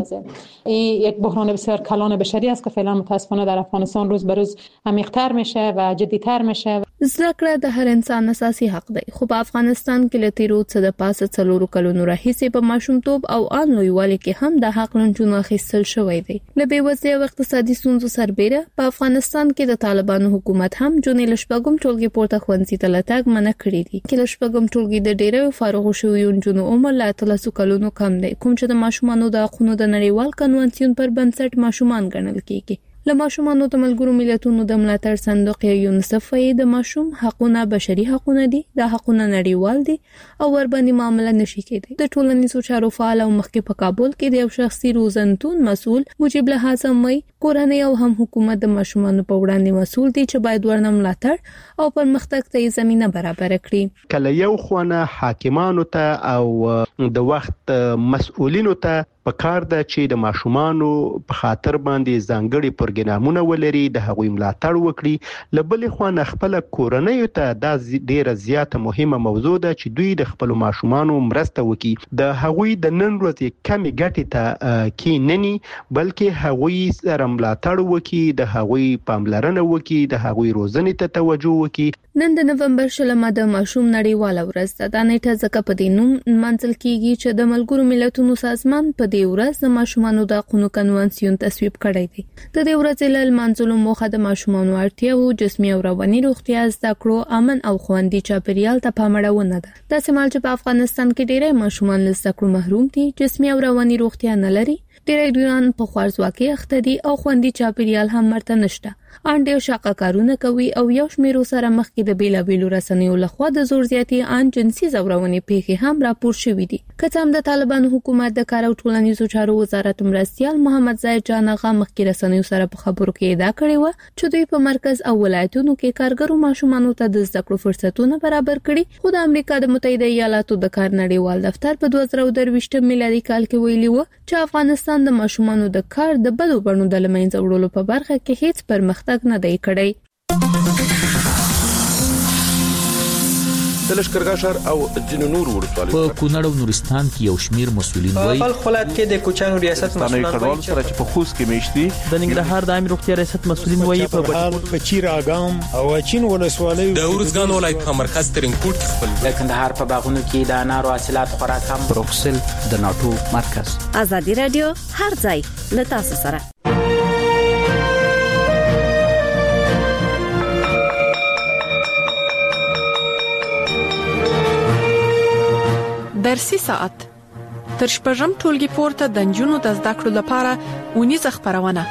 کیږي. یک بحران بسیار کلان بشری است که فعلا متاسفانه در افغانستان روز به روز عمیق‌تر میشه و جدی‌تر میشه. زده کړه د هر انسان اساسي حق دی خو په افغانستان کې لته روز د پاسه 4 کلونو راهیسې په ماشومتوب او ان لویوالي کې هم د حق لنټونو اخیستل شوی دی. له بیوزلۍ او اقتصادي ستونزو سربېره په افغانستان کې د طالبانو حکومت هم جونې لشپګم ټولګي پورته ښوونځي ته لټاګ منع کړی دي. کې لشپګم ټولګي د ډېرو فارغ شویو نجونو عمر لا 13 کلونو کم دی کوم چې د ماشومانو د حقوقو د نړیوال کنوانسیون پر بنسټ ماشومان ګڼل کیږي. له ماشومانو د ملګرو ملتونو د ملاتړ صندوق یونیسف د ماشوم حقوقونه بشري حقوقونه دي د حقوقو نړیوال دي او ور باندې معاملې نشي کېدای. د ټولنیزو چارو فعال او مخکې په کابل کې د یو شخصي روزنتون مسؤل مجيب له حازم وای کورنۍ او هم حکومت د ماشومانو په وړاندې مسؤل دي چې باید ورنه ملاتړ او پرمختګ ته زمينه برابر کړي. کله یو خونه حاکمانو ته او د وخت مسؤلینو ته پکار ده چې د ماشومانو په خاطر باندې ځانګړي پروګرامونه ولري د هغوی ملاتړ وکړي. لبل خو نه خپل کورنۍ ته د ډیره زیاته مهمه موضوع ده چې دوی د خپل ماشومانو مرسته وکړي. د هغوی د نن ورځې کمی ګټې ته کې نني بلکې هغوی سره ملاتړ وکړي د هغوی پاملرنه وکړي د هغوی روزنې ته توجه وکړي. نن د نومبر 16 د ماشوم نړیواله ورځ ده. دا نیټه ځکه په دې نوم منځل کیږي چې د ملګرو ملتونو سازمان په دې ورځ د ماشومانو د حقوقو کنوانسیون تصویب کړی دی. د دې ورځې له منځلو موخه د ماشومانو اړتیاو جسمي او رواني روغتیا زده کړو امن او خوندي چاپیریال ته پاملرنه ده. د سمال چې په افغانستان کې ډېری ماشومان له زده کړو محروم دي جسمي او رواني روغتیا نه لري. ډېری دویان په خوارځواکۍ اخته دي او خوندي چاپیریال هم مرته نشته ان ډیر شاقه کارونه کوي او یو شمېر سره مخکې د بیلابیلو رسنیو لخوا د زور زیاتې ان جنسي زورونې پیښې هم راپور شوې دي. کڅام د طالبانو حکومت د کار او ټولنیزو چارو وزارت مرستيال محمد زاید جان اغا مخکې رسنیو سره په خبرو کې ادعا کړې و چې دوی په مرکز او ولایتونو کې کارګرو ماشومانو ته د زده کړو فرصتونه برابر کړي. خو د امریکا د متحده ایالاتو د کار نړیوال دفتر په 2023 میلادي کال کې ویلي و چې افغانستان د ماشومانو د کار د بدو بڼو د لمنځه وړلو په برخه کې هیڅ پرمختګ نه دی کړی. د لشکرګاه شهر او ځینو نور ولسوالیو په کونړ او نورستان کې یو شمیر مسؤلین وایي په خپل ولایت کې د کوچانو ریاست مسؤلین وایي چې په خوست کې میشتي د ننګرهار د امیر روغتیا ریاست مسؤلین وایي په چیراګام او چین ولسوالیو د ورزګان ولایت په مرکز ترنګوټ خپل د کندهار په باغونو کې د انارو حاصلات خورا کم. بروکسل د ناتو مرکز. ازادي رادیو هر ځای له تاسو سره. درسي ساعت تر شپږم ټولګي پورته د نجونو د زده کړو لپاره ونیزه خبرونه.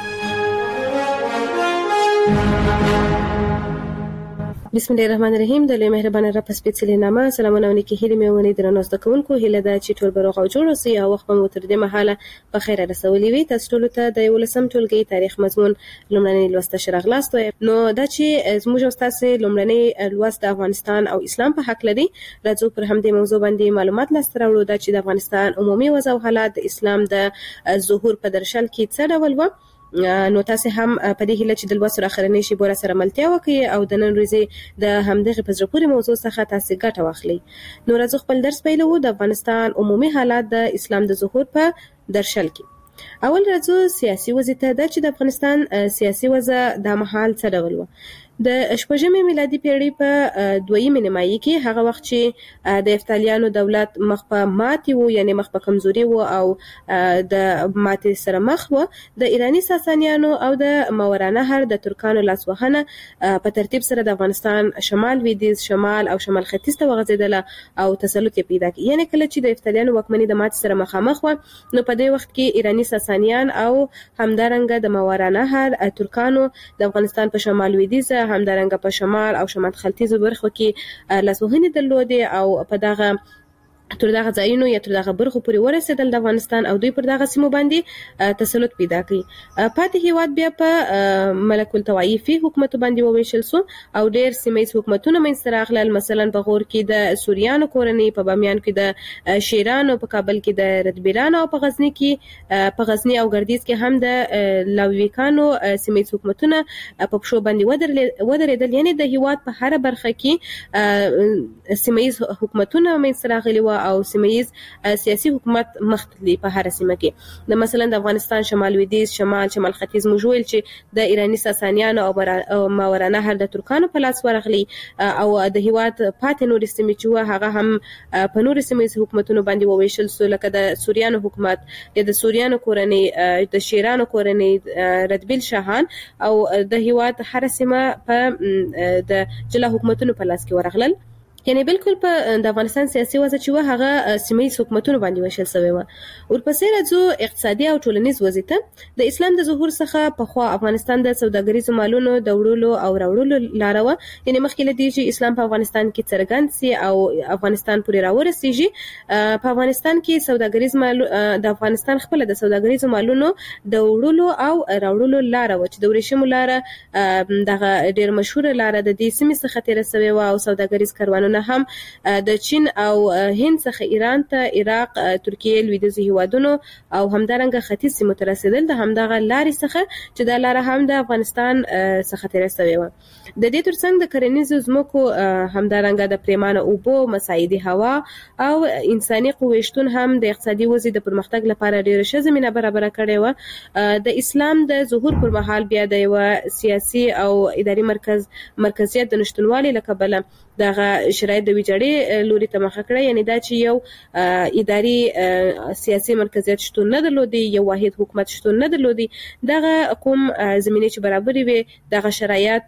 بسم الله الرحمن الرحیم. د لوی مهربان رب سپیڅلې نامه سلامونه ونکي هلي مې ونی درنو زده کوونکو هله دا چې ټول بروغ او جوړ اوسئ او وخت مو تر دې مهاله په خیر رسولې وي. تاسو ټول ته د ولسم ټولګي تاریخ مضمون لومړنی لوست شرغلاست. نو دا چې زموږ استاد لومړنی لوست د افغانستان او اسلام په حق لري راځو پر همدې موضوع باندې معلومات لاسته راوړو. دا چې د افغانستان عمومي وضع او حالات د اسلام د ظهور په درشل کې څه ډول و. نو تاسو هم په دې هیله چې د لوست اخرنی شی بوره سره ملتیا وکړي او د نن ورځې د همدغه په ځپوري موضوع څخه تاسو ګټه واخلئ. نو راځو خپل درس پیلو. د افغانستان عمومي حالات د اسلام د ظهور په درشل کې. اول راځو سیاسي وضع ته. د چې د افغانستان سیاسي وضع د محل څه ډول و. د شپږمې میلادي پیړۍ په دویمه نیمایي کې هغه وخت چې د افتالیانو دولت مخ په ماتي وو یعنی مخ په کمزوري وو او د ماتي سره مخ وو. د ایرانی ساسانیانو او د ماورانهر د ترکانو لاسوهنه په ترتیب سره د افغانستان شمال لویدیځ شمال او شمال ختیځ ته وغځیدله او تسلط پیدا کړ. یعنی کله چې د افتالیانو واکمنۍ د ماتي سره مخامخ و نو په دې وخت کې ایرانی ساسانیان او همدارنګه د ماورانهر ترکانو د افغانستان په شمال لویدیځ همدارنګه په شمال او شمال ختیځ برخو کې لاسوهنې درلودې او په دغه تر دغه ځایونو یا تر دغه برخو پورې ورسېدل د افغانستان او دوی پر دغه سیمو باندې تسلط پیدا کړي. پاتې هیواد بیا په ملک الطوایفي حکومت باندې وویشل سو او ډېر سیمه حکومتونه منځته راغلل. مثلا په غور کې د سوریانو کورنۍ، په بامیان کې د شیرانو، په کابل کې د ردبیرانو او په غزنی او ګردیز کې هم د لاویکانو سیمه حکومتونه په پښو باندې ودرېدل. یعنی د هیواد په هر برخه کې سیمه حکومتونه منځته راغلي او سیمه‌یز سیاسي حکومت مختلف په هر سیمه کې. د مثلا د افغانستان شمال لویدیځ شمال ختیځ موجول چې د ایرانی ساسانیانو او ماورانهر د ترکانو په لاس ورغلي او د هیواد پاتې نور سیمې چې هغه هم په نور سیمه حکومتونو باندې وویشل سو لکه د سوریانو حکومت یا د سوریانو کورنۍ، د شیرانو کورنۍ، ردبیل شاهان او د هیواد هر سیمه په د جلا حکومتونو په لاس کې ورغلل. یعنی بالکل په د افغانستان سیاسي وضع چې هغه سیمه حکومتونو باندې وشل شوی و. ورپسې راځو اقتصادي او ټولنیز وضع ته. د اسلام د ظهور څخه په خوا افغانستان د سوداګریزو مالونو د وړلو او راوړلو لار و. یعنی مخکې لدی چې اسلام په افغانستان کې څرګند سي او افغانستان پورې راورسیږي. په افغانستان کې سوداګریز مال د افغانستان خپل د سوداګریزو مالونو د وړلو او راوړلو لار و چې د ورشمو لار دغه ډیر مشهور لار د دې سیمې څخه تیر شوی و او سوداګریز کاروانونه هم د چین او هند څخه ایران ته، عراق، ترکیه، لویدیځ هیوادونو او همدارنګه ختیځ سیمو ته رسیدل. د همدغه لارې څخه چې د لار هم د افغانستان څخه تیر شوی و. د دې ترڅنګ د کرنیزو ځمکو همدارنګه د پریمانه اوبو، مساعدي هوا او انساني قوې شتون هم د اقتصادي وضع د پرمختګ لپاره ډېره ښه زمینه برابر کړې و. د اسلام د ظهور پر مهال بیا د یو سیاسي او اداري مرکزیت د نشټونوالي لکبله دغه شرایط د ویجاړي لوري ته مخه کړه. یعنی دا چې یو اداري سیاسي مرکزیت شتون نه درلودي، یو واحد حکومت شتون نه درلودي. دغه کوم زمینه چې برابرې وي دغه شرایط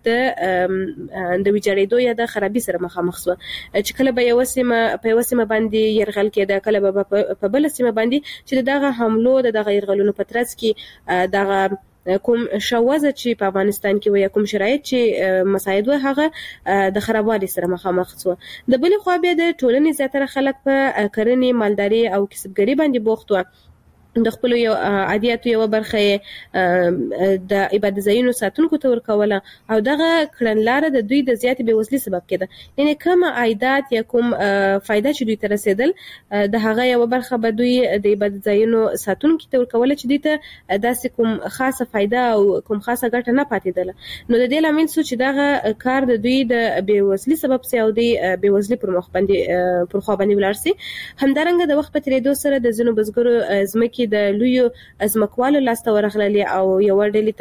د ویجاړېدو یا د خرابي سره مخامخ شو چې کله به یو سیمه باندې يرغل کېده، کله به په بل سیمه باندې چې دغه حملو دغه يرغلونو په ترڅ کې دغه کوم شوازه چې په افغانستان کې وي کوم شرایط چې مساعد و هغه د خرابوالي سره مخامخ شو. د بل خو بیا د ټولنې زیاتره خلک په کرنې مالداري او کسبګري باندې بوخت و. د خپل یو عادیاتو یو برخه د عبادت ځایونو ساتونکو ته ورکوله او دغه کړنلاره د دوی د زیات بیوزلي سبب کېده. یعنی کوم عایدات یا کوم فائدہ چې دوی ته رسیدل د هغه یو برخه به دوی د عبادت ځایونو ساتونکو ته ورکوله چې دوی ته داسې کوم خاصه فائدہ او کوم خاصه ګټه نه پاتېدله. نو د دې لامل څه چې دغه کار د دوی د بیوزلي سبب سي او د بیوزلي پر مخ باندې پر خوا باندې ولاړ سي. همدارنګه د وخت په تیریدو سره د ځینو بزګرو ځمکې د لویو ځمکوالو لاسته ورغلل او یو ډلې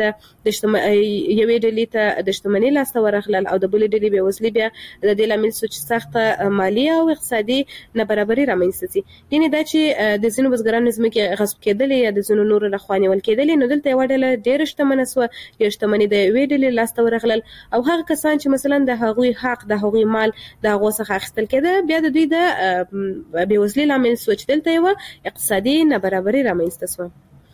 ته د شتمنۍ لاسته ورغلل او د بل ډلې بیوزلي بیا د دې لامل چې سخته مالي او اقتصادي نابرابري رامنځته شي. یعنی دا چې د ځینو بزګرانو ځمکې غصب کېدلې یا د ځینو نورو لخوا نیول کېدلې نو دلته یو ډله ډېره شتمنه سوه یا شتمني د یوې ډلې لاسته ورغلل او هغه کسان چې مثلا د هغوی حق د هغوی مال د هغو څخه اخیستل کېده بیا د دوی د بیوزلي لامل سوه چې دلته یو اقتصادي نابرابري رامنځته سوه.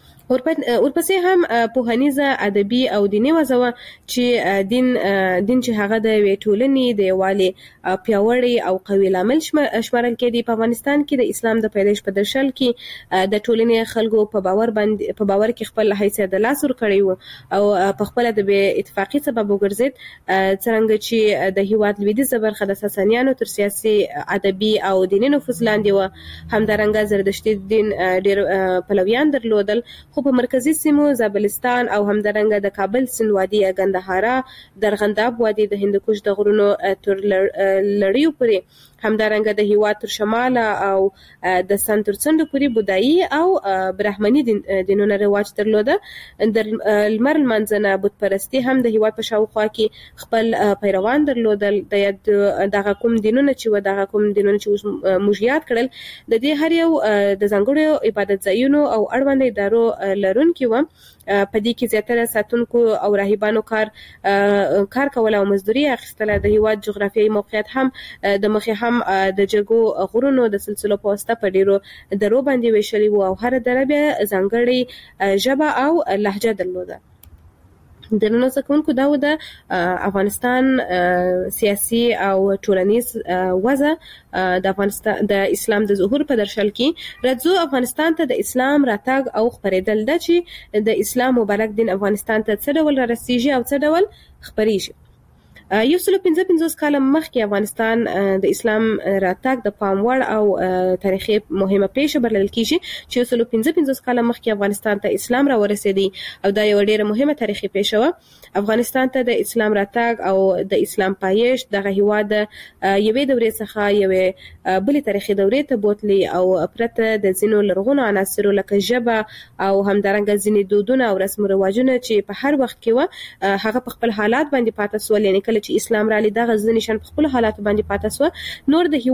ورپسې هم پوهنیزه ادبي او دیني وضعه چې دین چې هغه د یوې ټولنې د یووالي پیاوړی او قوي لامل شمارل کېدی. په افغانستان کې د اسلام د پیدایش په درشل کې د ټولنې خلکو په باور کې خپل حیثیت د لاس ور کړی وو او په خپل د بې اتفاقی سبب وګرځید څرنګه چې د هیواد لویدیځه برخه د ساسانیانو تر سیاسي ادبي او دیني نفوذ لاندې و. همدارنګه زردشتي دین ډېر پلویان درلودل خو په مرکزی سیمو زابلستان او همدارنګه د کابل سیند وادي ګندهارا درغنداب وادي د هندوکش د غرونو تر لړیو پورې همدارنګه د هیواد تر شمال او د سنتر څنډو پورې بودایي او برهمني دینونو رواج درلوده. د لمر لمانځنه بت پرستی هم د هیواد په شاوخوا کې خپل پیروان درلودل. دغه کوم دینونه چې موږ یاد کړل د دې هر یو د ځانګړو عبادت ځایونو او اړوند ادارو لرونکي و. په دې کې زیاتره ساتونکو او راهبانو کار کول او مزدوري اخیستله. د هیواد جغرافیایي موقعیت هم د مخې هم د جګو غرونو د سلسلو په واسطه په ډیرو درو باندې ویشلي وو او هر دره بیا ځانګړې ژبه او لهجه درلوده. د نن څخه دا و د افغانستان سیاسي او ټولنیز وضع د افغانستان د اسلام د ظهور په درشل کې راځو افغانستان ته د اسلام راتګ او خپرېدل د چې د اسلام مبارک دین افغانستان ته څه ډول رسیږي او څه ډول خپرېږي. 155 کال مخکې افغانستان د اسلام راتګ د پام وړ او تاریخي مهمه پیښه بلل کیږي چې 155 کال مخکې افغانستان ته اسلام را ورسېدی او دا یو ډېره مهمه تاریخي پیښه و. افغانستان ته د اسلام راتګ او د اسلام پایښت دغه هیواد یوې دورې څخه یوې بلې تاریخي دورې ته بوتلی او پرته د ځینو لرغونو عناصرو لکه ژبه او همدارنګه ځینې دودونه او رسم و رواجونه چې په هر وخت کې و هغه په خپل حالات باندې پاتې سول. یعنی کله چې اسلام را لید دغه ځینې شان په خپل حالات باندې پاتې سو. نور د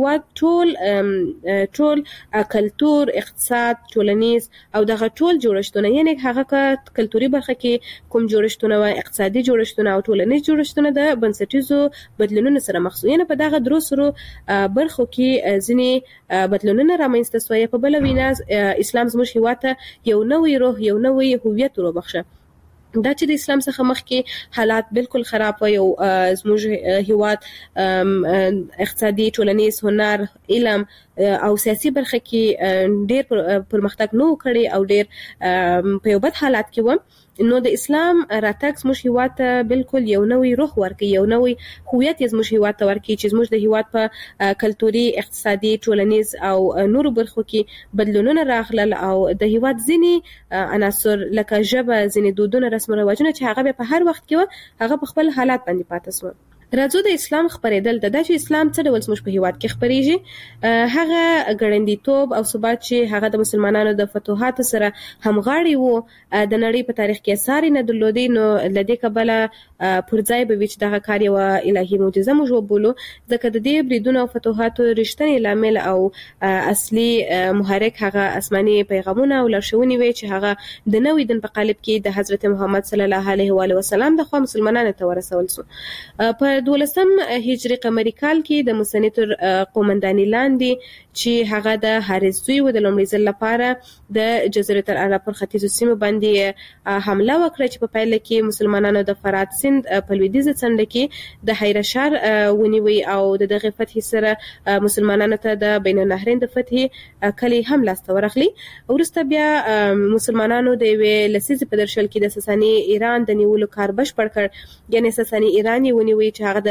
هیواد ټول کلتور اقتصاد ټولنیز او دغه ټول جوړښتونه یعنی هغه کلتوري برخه کې کوم جوړښتونه و اقتصادي جوړښتونه او ټولنیز جوړښتونه د بنسټیزو بدلونونو سره مخ شو. یعنی په دغه دروسرو برخو کې ځینې بدلونونه رامنځته شوي. په بل وینا اسلام زموږ هیواد ته یو نوې روح یو نوې هویت وروبخښه. دا چې د اسلام څخه مخکې حالات بالکل خراب و. یو زموږ هیواد اقتصادي ټولنیز هنر علم او سیاسي برخه کې ډېر پرمختګ نه کړی او ډېر په یو بد حالات کې و. نو د اسلام راتګ زموږ هیواد ته بالکل یو نوې روح ورکړي یو نوې هویت زموږ هیواد ته ورکړي چې زموږ د هیواد په کلتوري اقتصادي ټولنیز او نورو برخو کې بدلونونه راغلل او د هیواد ځینې عناصر لکه ژبه ځینې دودونه رسم و رواجونه چې هغه په هر وخت کې و هغه په خپل حالات باندې پاتې سول. راځو د اسلام خپرېدل د چې اسلام څه ډول زموږ په هیواد کې خپرېږي. هغه ګړندیتوب او ثبات چې هغه د مسلمانانو د فتوحاتو سره همغاړي وو د نړۍ په تاریخ کې اثر نه درلودي. نو لدې کبله پر ځای به چې دغه کار یو الهي معجزه موږ وبولو ځکه د دې بریدونو او فتوحاتو رښتینی لامل او اصلي محرک هغه آسماني پیغامونه او لارښوونې وي چې هغه د نوې دین په قالب کې د حضرت محمد صلی الله علیه و آله وسلم د خوا مسلمانانو ته ورسول شو. په 12 هجری قمری کال کې د مسنتر قومنداني لاندې چې هغه د حارث زوی و د لومړي ځل لپاره د جزیره العرب پر ختیځو سیمو باندې حمله وکړه چې په پایله کې مسلمانانو د فرات سیند په لویدیځه څنډه کې د حیرشار ونیوي او دغه فتح سره مسلمانانو ته د بین النهرین د فتح کلی هم لاسته ورغلی. ورسته بیا مسلمانانو د یوې لسیزې په درشل کې د ساساني ایران د نیولو کار بشپړ کړ، یعنی ساساني ایران یې ونیوي چې هغه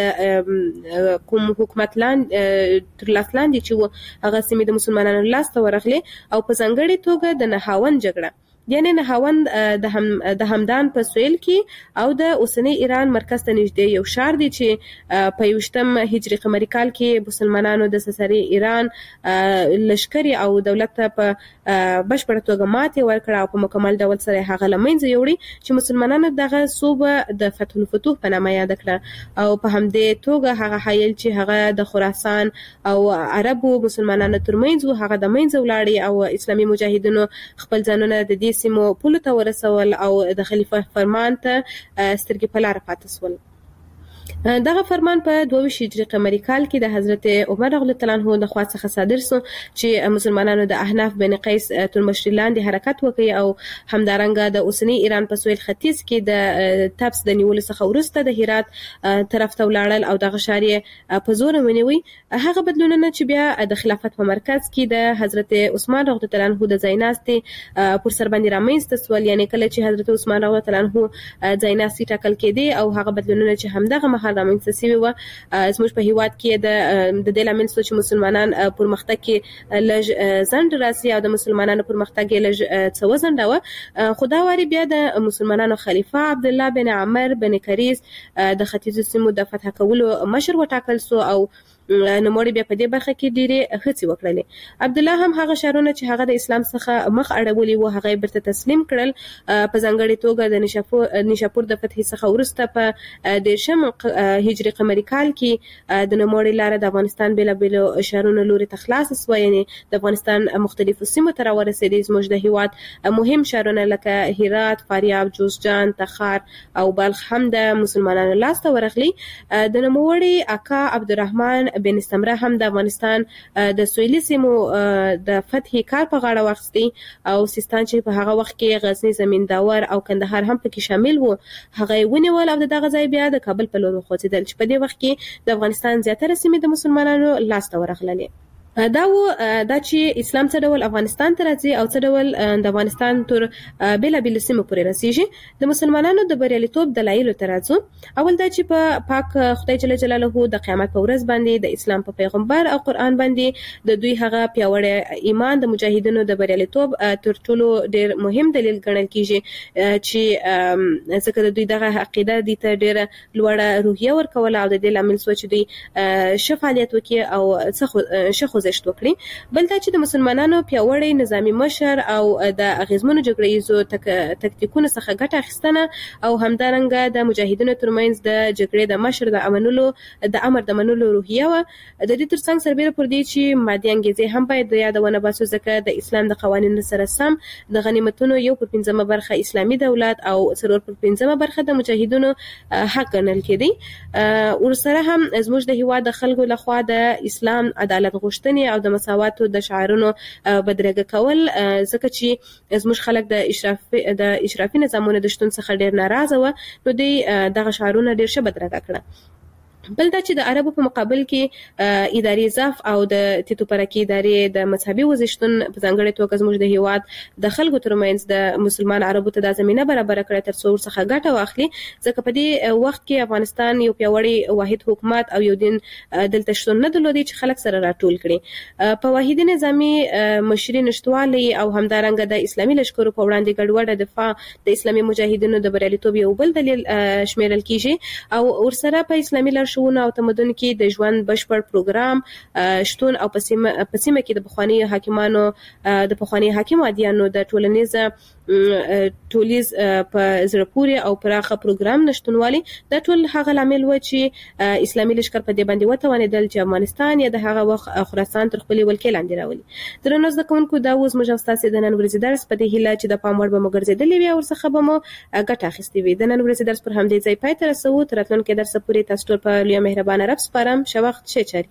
د کوم حکومت تر لاس لاندې چې هغه سیمې د مسلمانانو لاسته ورغلي او په ځانګړې توګه د نهاوند جګړه، یعنی نهاوند د همدان په سویل کې او د اوسنی ایران مرکز ته نږدې یو شهر دی چې په 21 هجری قمری کال کې مسلمانانو د ساساني ایران لشکري او دولت ته په بشپړه توګه ماتې ورکړه او په مکمل ډول سره هغه لمنځه یوړي چې مسلمانانو دغه صوبه د فتح الفتوح په نامه یاد کړه او په همدې توګه هغه حایل چې هغه د خراسان او عربو مسلمانانو ترمنځ هغه د منځ ولاړی او اسلامي مجاهدینو خپل ځانونه د دې سیمو پولو ته ورسول او د خلیفہ فرمان ته سترګې په لار پاتې شول. دغه فرمان په 22 هجری قمری کال کې د حضرت عمر رضی الله عنه د خوا څخه صادر شو چې مسلمانانو د احناف بن قیس تر مشرۍ لاندې حرکت وکړي او همدارنګه د اوسنی ایران په سویل ختیځ کې د تبس د نیولو څخه وروسته د هرات طرف ته ولاړل او دغه ښار یې په زور ونیوي. هغه بدلونونه چې بیا د خلافت په مرکز کې د حضرت عثمان رضی الله عنه د ځایناستي پر سر باندې رامنځته شول، یعنی کله چې حضرت عثمان رضی الله عنه ځایناستي ټاکل کېدی او هغه بدلونونه چې همدغه مهال رامنځته شوي وو زموږ په هیواد کې د دې لامل شو چې مسلمانان پرمختګ کې لږ ځنډ راسي او د مسلمانانو پرمختګ یې لږ څه وځنډاوه. خو دا واري بیا د مسلمانانو خلیفہ عبدالله بن عمر بن کریز د ختیځو سیمو د فتح کولو مشر وټاکل شو او نوموړي بیا په دې برخه کې ډېرې هڅې وکړلې. عبدالله هم هغه ښارونه چې هغه د اسلام څخه مخ اړولي وو هغه بیرته تسلیم کړل. په ځانګړې توګه د نیشاپور د فتح څخه وروسته په 10 هجری قمری کال کې د نوموړي لاره د افغانستان بېلابېلو ښارونو لوري ته خلاصه شوه، یعنی د افغانستان مختلفو سیمو ته راورسېدې. زموږ د هیواد مهم ښارونه لکه هرات، فاریاب، جوزجان، تخار او بلخ هم د مسلمانانو لاسته ورغلي. د نوموړي اکا عبدالرحمن بن استمره هم د افغانستان د سویلي سیمو د فتح کار په غاړه واخیستی او سیستان چې په هغه وخت کې غزنی، زمینداور او کندهار هم پکې شامل وو هغه ونیول او دغه ځای بیا د کابل په لور وخوځېدل چې په دې وخت کې د افغانستان زیاتره سیمې د مسلمانانو لاسته ورغللې. دا چې اسلام څه ډول افغانستان ته راځي او څه ډول د افغانستان تر بېلابېلو سیمو پورې رسیږي. د مسلمانانو د بریالیتوب دلایلو ته راځو. اول دا چې په پاک خدای جل جلاله د قیامت په ورځ باندې د اسلام په پیغمبر او قرآن باندې د دوی هغه پیاوړی ایمان د مجاهدینو د بریالیتوب تر ټولو ډېر مهم دلیل ګڼل کیږي چې ځکه د دوی دغه عقیده دي ته ډېره لوړه روحیه ورکوله او د دې لامل شوه چې دوی ښه فعالیت وکړي او ښه خوځښت وکړي. بل دا چې د مسلمانانو پیاوړی نظامی مشر او د اغیزمنو جګړه ییزو تکتیکونو څخه ګټه اخیستنه او همدارنګه د مجاهدینو ترمنځ د جګړې د مشر د امر د منلو روحیه وه. د دې ترڅنګ سربیره پر دې چې مادي انګیزې هم باید د یادونه باسو ځکه د اسلام د قوانینو سره سم د غنیمتونو 1/5 برخه اسلامي دولت او 4/5 برخه د مجاهدینو حق ګڼل کېدی. ورسره هم زموږ د هیواد د خلکو لخوا د اسلام عدالت غوښتنې او د مساواتو د شعارونو بدرګه کول ځکه چې زموږ خلک د اشرافي نظامونو د شتون څخه ډېر ناراضه وو، نو دوی دغه شعارونه ډېر ښه بدرګه کړه. بل دا چې د عربو په مقابل کې اداري ضعف او د تیتو پرکی ادارې د مذهبي وزشتون په ځانګړې توګه زموږ د هیواد د خلکو ترمنځ د مسلمان عربو ته د زمينه برابر کړه تر څو ورڅخه ګټه واخلي. ځکه په دې وخت کې افغانستان یو پیاوړی واحد حکومت او یو دین دلته شتون نه درلودي چې خلک سره راټول کړي. په واحد نظامی مشري نشټوالي او همدارنګه د اسلامي لشکرو په وړاندې ګډوډه دفاع د اسلامي مجاهدینو د بریالیتوب یو بل دلیل شمیرل کیږي او ورسره په اسلامي لارښوونه او تمدن کې د ژوند بشپړ پروګرام شتون او په سیمه کې د پخوانی حاکمانو د پخوانی حاکم عادیانو د ټولنیز ټولیز په زړه پورې او پراخه پروګرام نشټونوالي دا ټول هغه لامل و چې اسلامي لشکر په دې باندې وتوانېدل چې افغانستان یا د هغه وخت خراسان تر خپل ولکې لاندې راولي. درنو زده کوونکو دا اوس موږ تاسو د نن ورځې درس په دې هیله چې د پام وړ به مو ګرځېدلې وي او ورڅخه به مو ګټه اخیستې وي. د نن ورځې درس پر همدې ځای پای ته رسوو. تر راتلونکي درس پورې تاسو ټول په لوی مهربانه رب سپارم. ښه وخت، ښه چاري.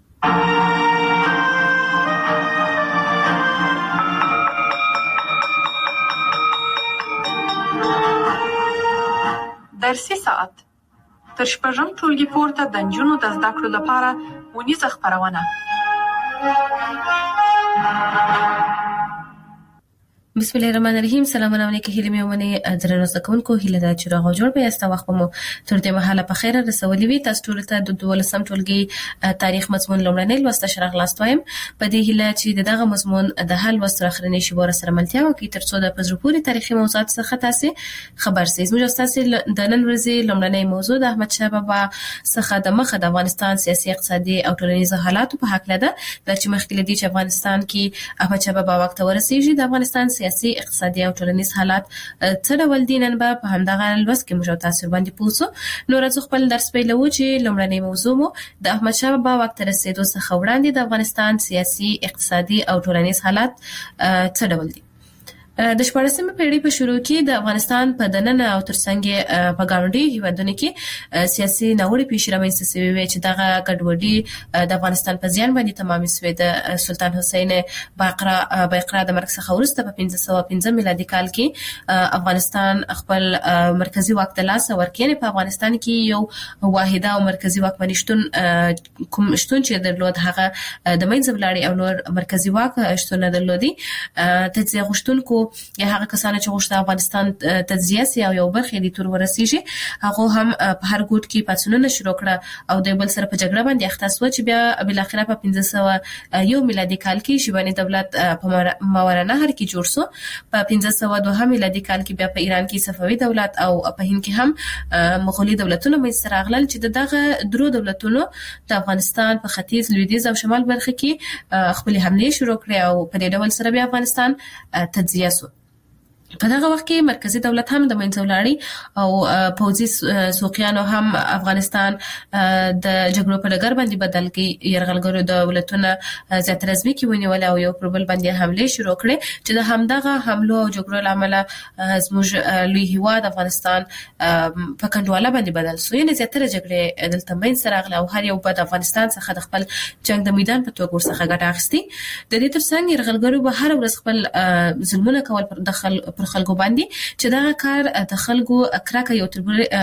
درسي ساعت تر شپږم ټولګي پورته د نجونو د زده کړو لپاره ونیزه خپرونه. بسم الله الرحمن الرحیم. سلام علیکم هیله مې ونه درنو زده کوونکو هیله دا چې راغو جوړ به است وخت مو تر دې مهاله په خیره رسولې وي. تاسو ټول ته د 12م ټولګي تاریخ مضمون لومړنی لوست شرح لاست وایم. په دې هیله چې دغه مضمون د حل وست اخرنی شی ور سره ملتیا وکړي تر څو د پزروپوري تاریخي موضوعات څخه تاسو خبر سئ. موږ تاسو د نن ورځې لومړنی موضوع د احمد شاه بابا څخه د مخه د افغانستان سیاسي اقتصادي او ټولنیز حالات په حق لده د چې مخکې لدی چې افغانستان کې احمد شاه بابا وخت ورسیږي د افغانستان سیاسي اقتصادي او ټولنیز حالات څه ډول دي. نن په همدغه لوست کې موږ تاسو باندې پوښتنه نو راځو خپل درس پیلو چې لومړنی موضوع مو د احمد شاه بابا وخت رسیدو څخه وړاندې د افغانستان سیاسي اقتصادي او ټولنیز حالات څه ډول دي. د 14مې پیړۍ په شروع کې د افغانستان په دننه او ترڅنګ په ګاونډي هیوادونو کې سیاسي ناوړه پیښې رامنځته شوې وې چې دغه ګډوډي د افغانستان په زیان باندې تمامې شوې. د سلطان حسین باقرا د مرګ څخه وروسته په 1515 میلادي کال کې افغانستان خپل مرکزی واک ته لاس ورکړي. په افغانستان کې یو واحده او مرکزی واکمني شتون چې درلود هغه د منځ ولاړی او نور مرکزی واک شتون درلودي. تجزیه غوښتونکو یا هغه کسان چې غوښته افغانستان تجزیه سي او یو برخه دي تور ورسیږي هغه هم په هر ګوټ کې پاتونونه شروع کړه او د بل سره په جګړه باندې اخته شو چې بیا بل اخره په 1501 میلادي کال کې شیبانی دولت په ماوراءالنهر کې جوړ شو. په 1502 میلادي کال کې بیا په ایران کې صفوي دولت او په هند کې هم مغولي دولتونه منځته راغلل چې دغه درو دولتونو د افغانستان په ختیځ، لویدیځ او شمال برخه کې خپل حمله شروع کړې او په دې ډول سره بیا افغانستان تجزیه شو. په دغه وخت کې مرکزی دولت هم د منځ ولاړی او پوځي سوقیانو هم افغانستان د جګړو په ډګر باندې بدل کې يرغلګرو دولتونه زیاتره ځمکې ونیول او یو پر بل باندې حمله شروع کړې چې د همدغه حملو او جګړو لامل زموږ لوی هیواد افغانستان په کنډواله باندې بدل شو. یعنی زیاتره جګړې دلته منځ راغله او هر یو په افغانستان څخه د خپل جنگ د میدان په توګه ورڅخه ګټه اخیستي. د دې ترڅنګ يرغلګرو به هر ورځ خپل ظلمونه کول پر خلکو باندې چې دا کار د خلکو کراکه یو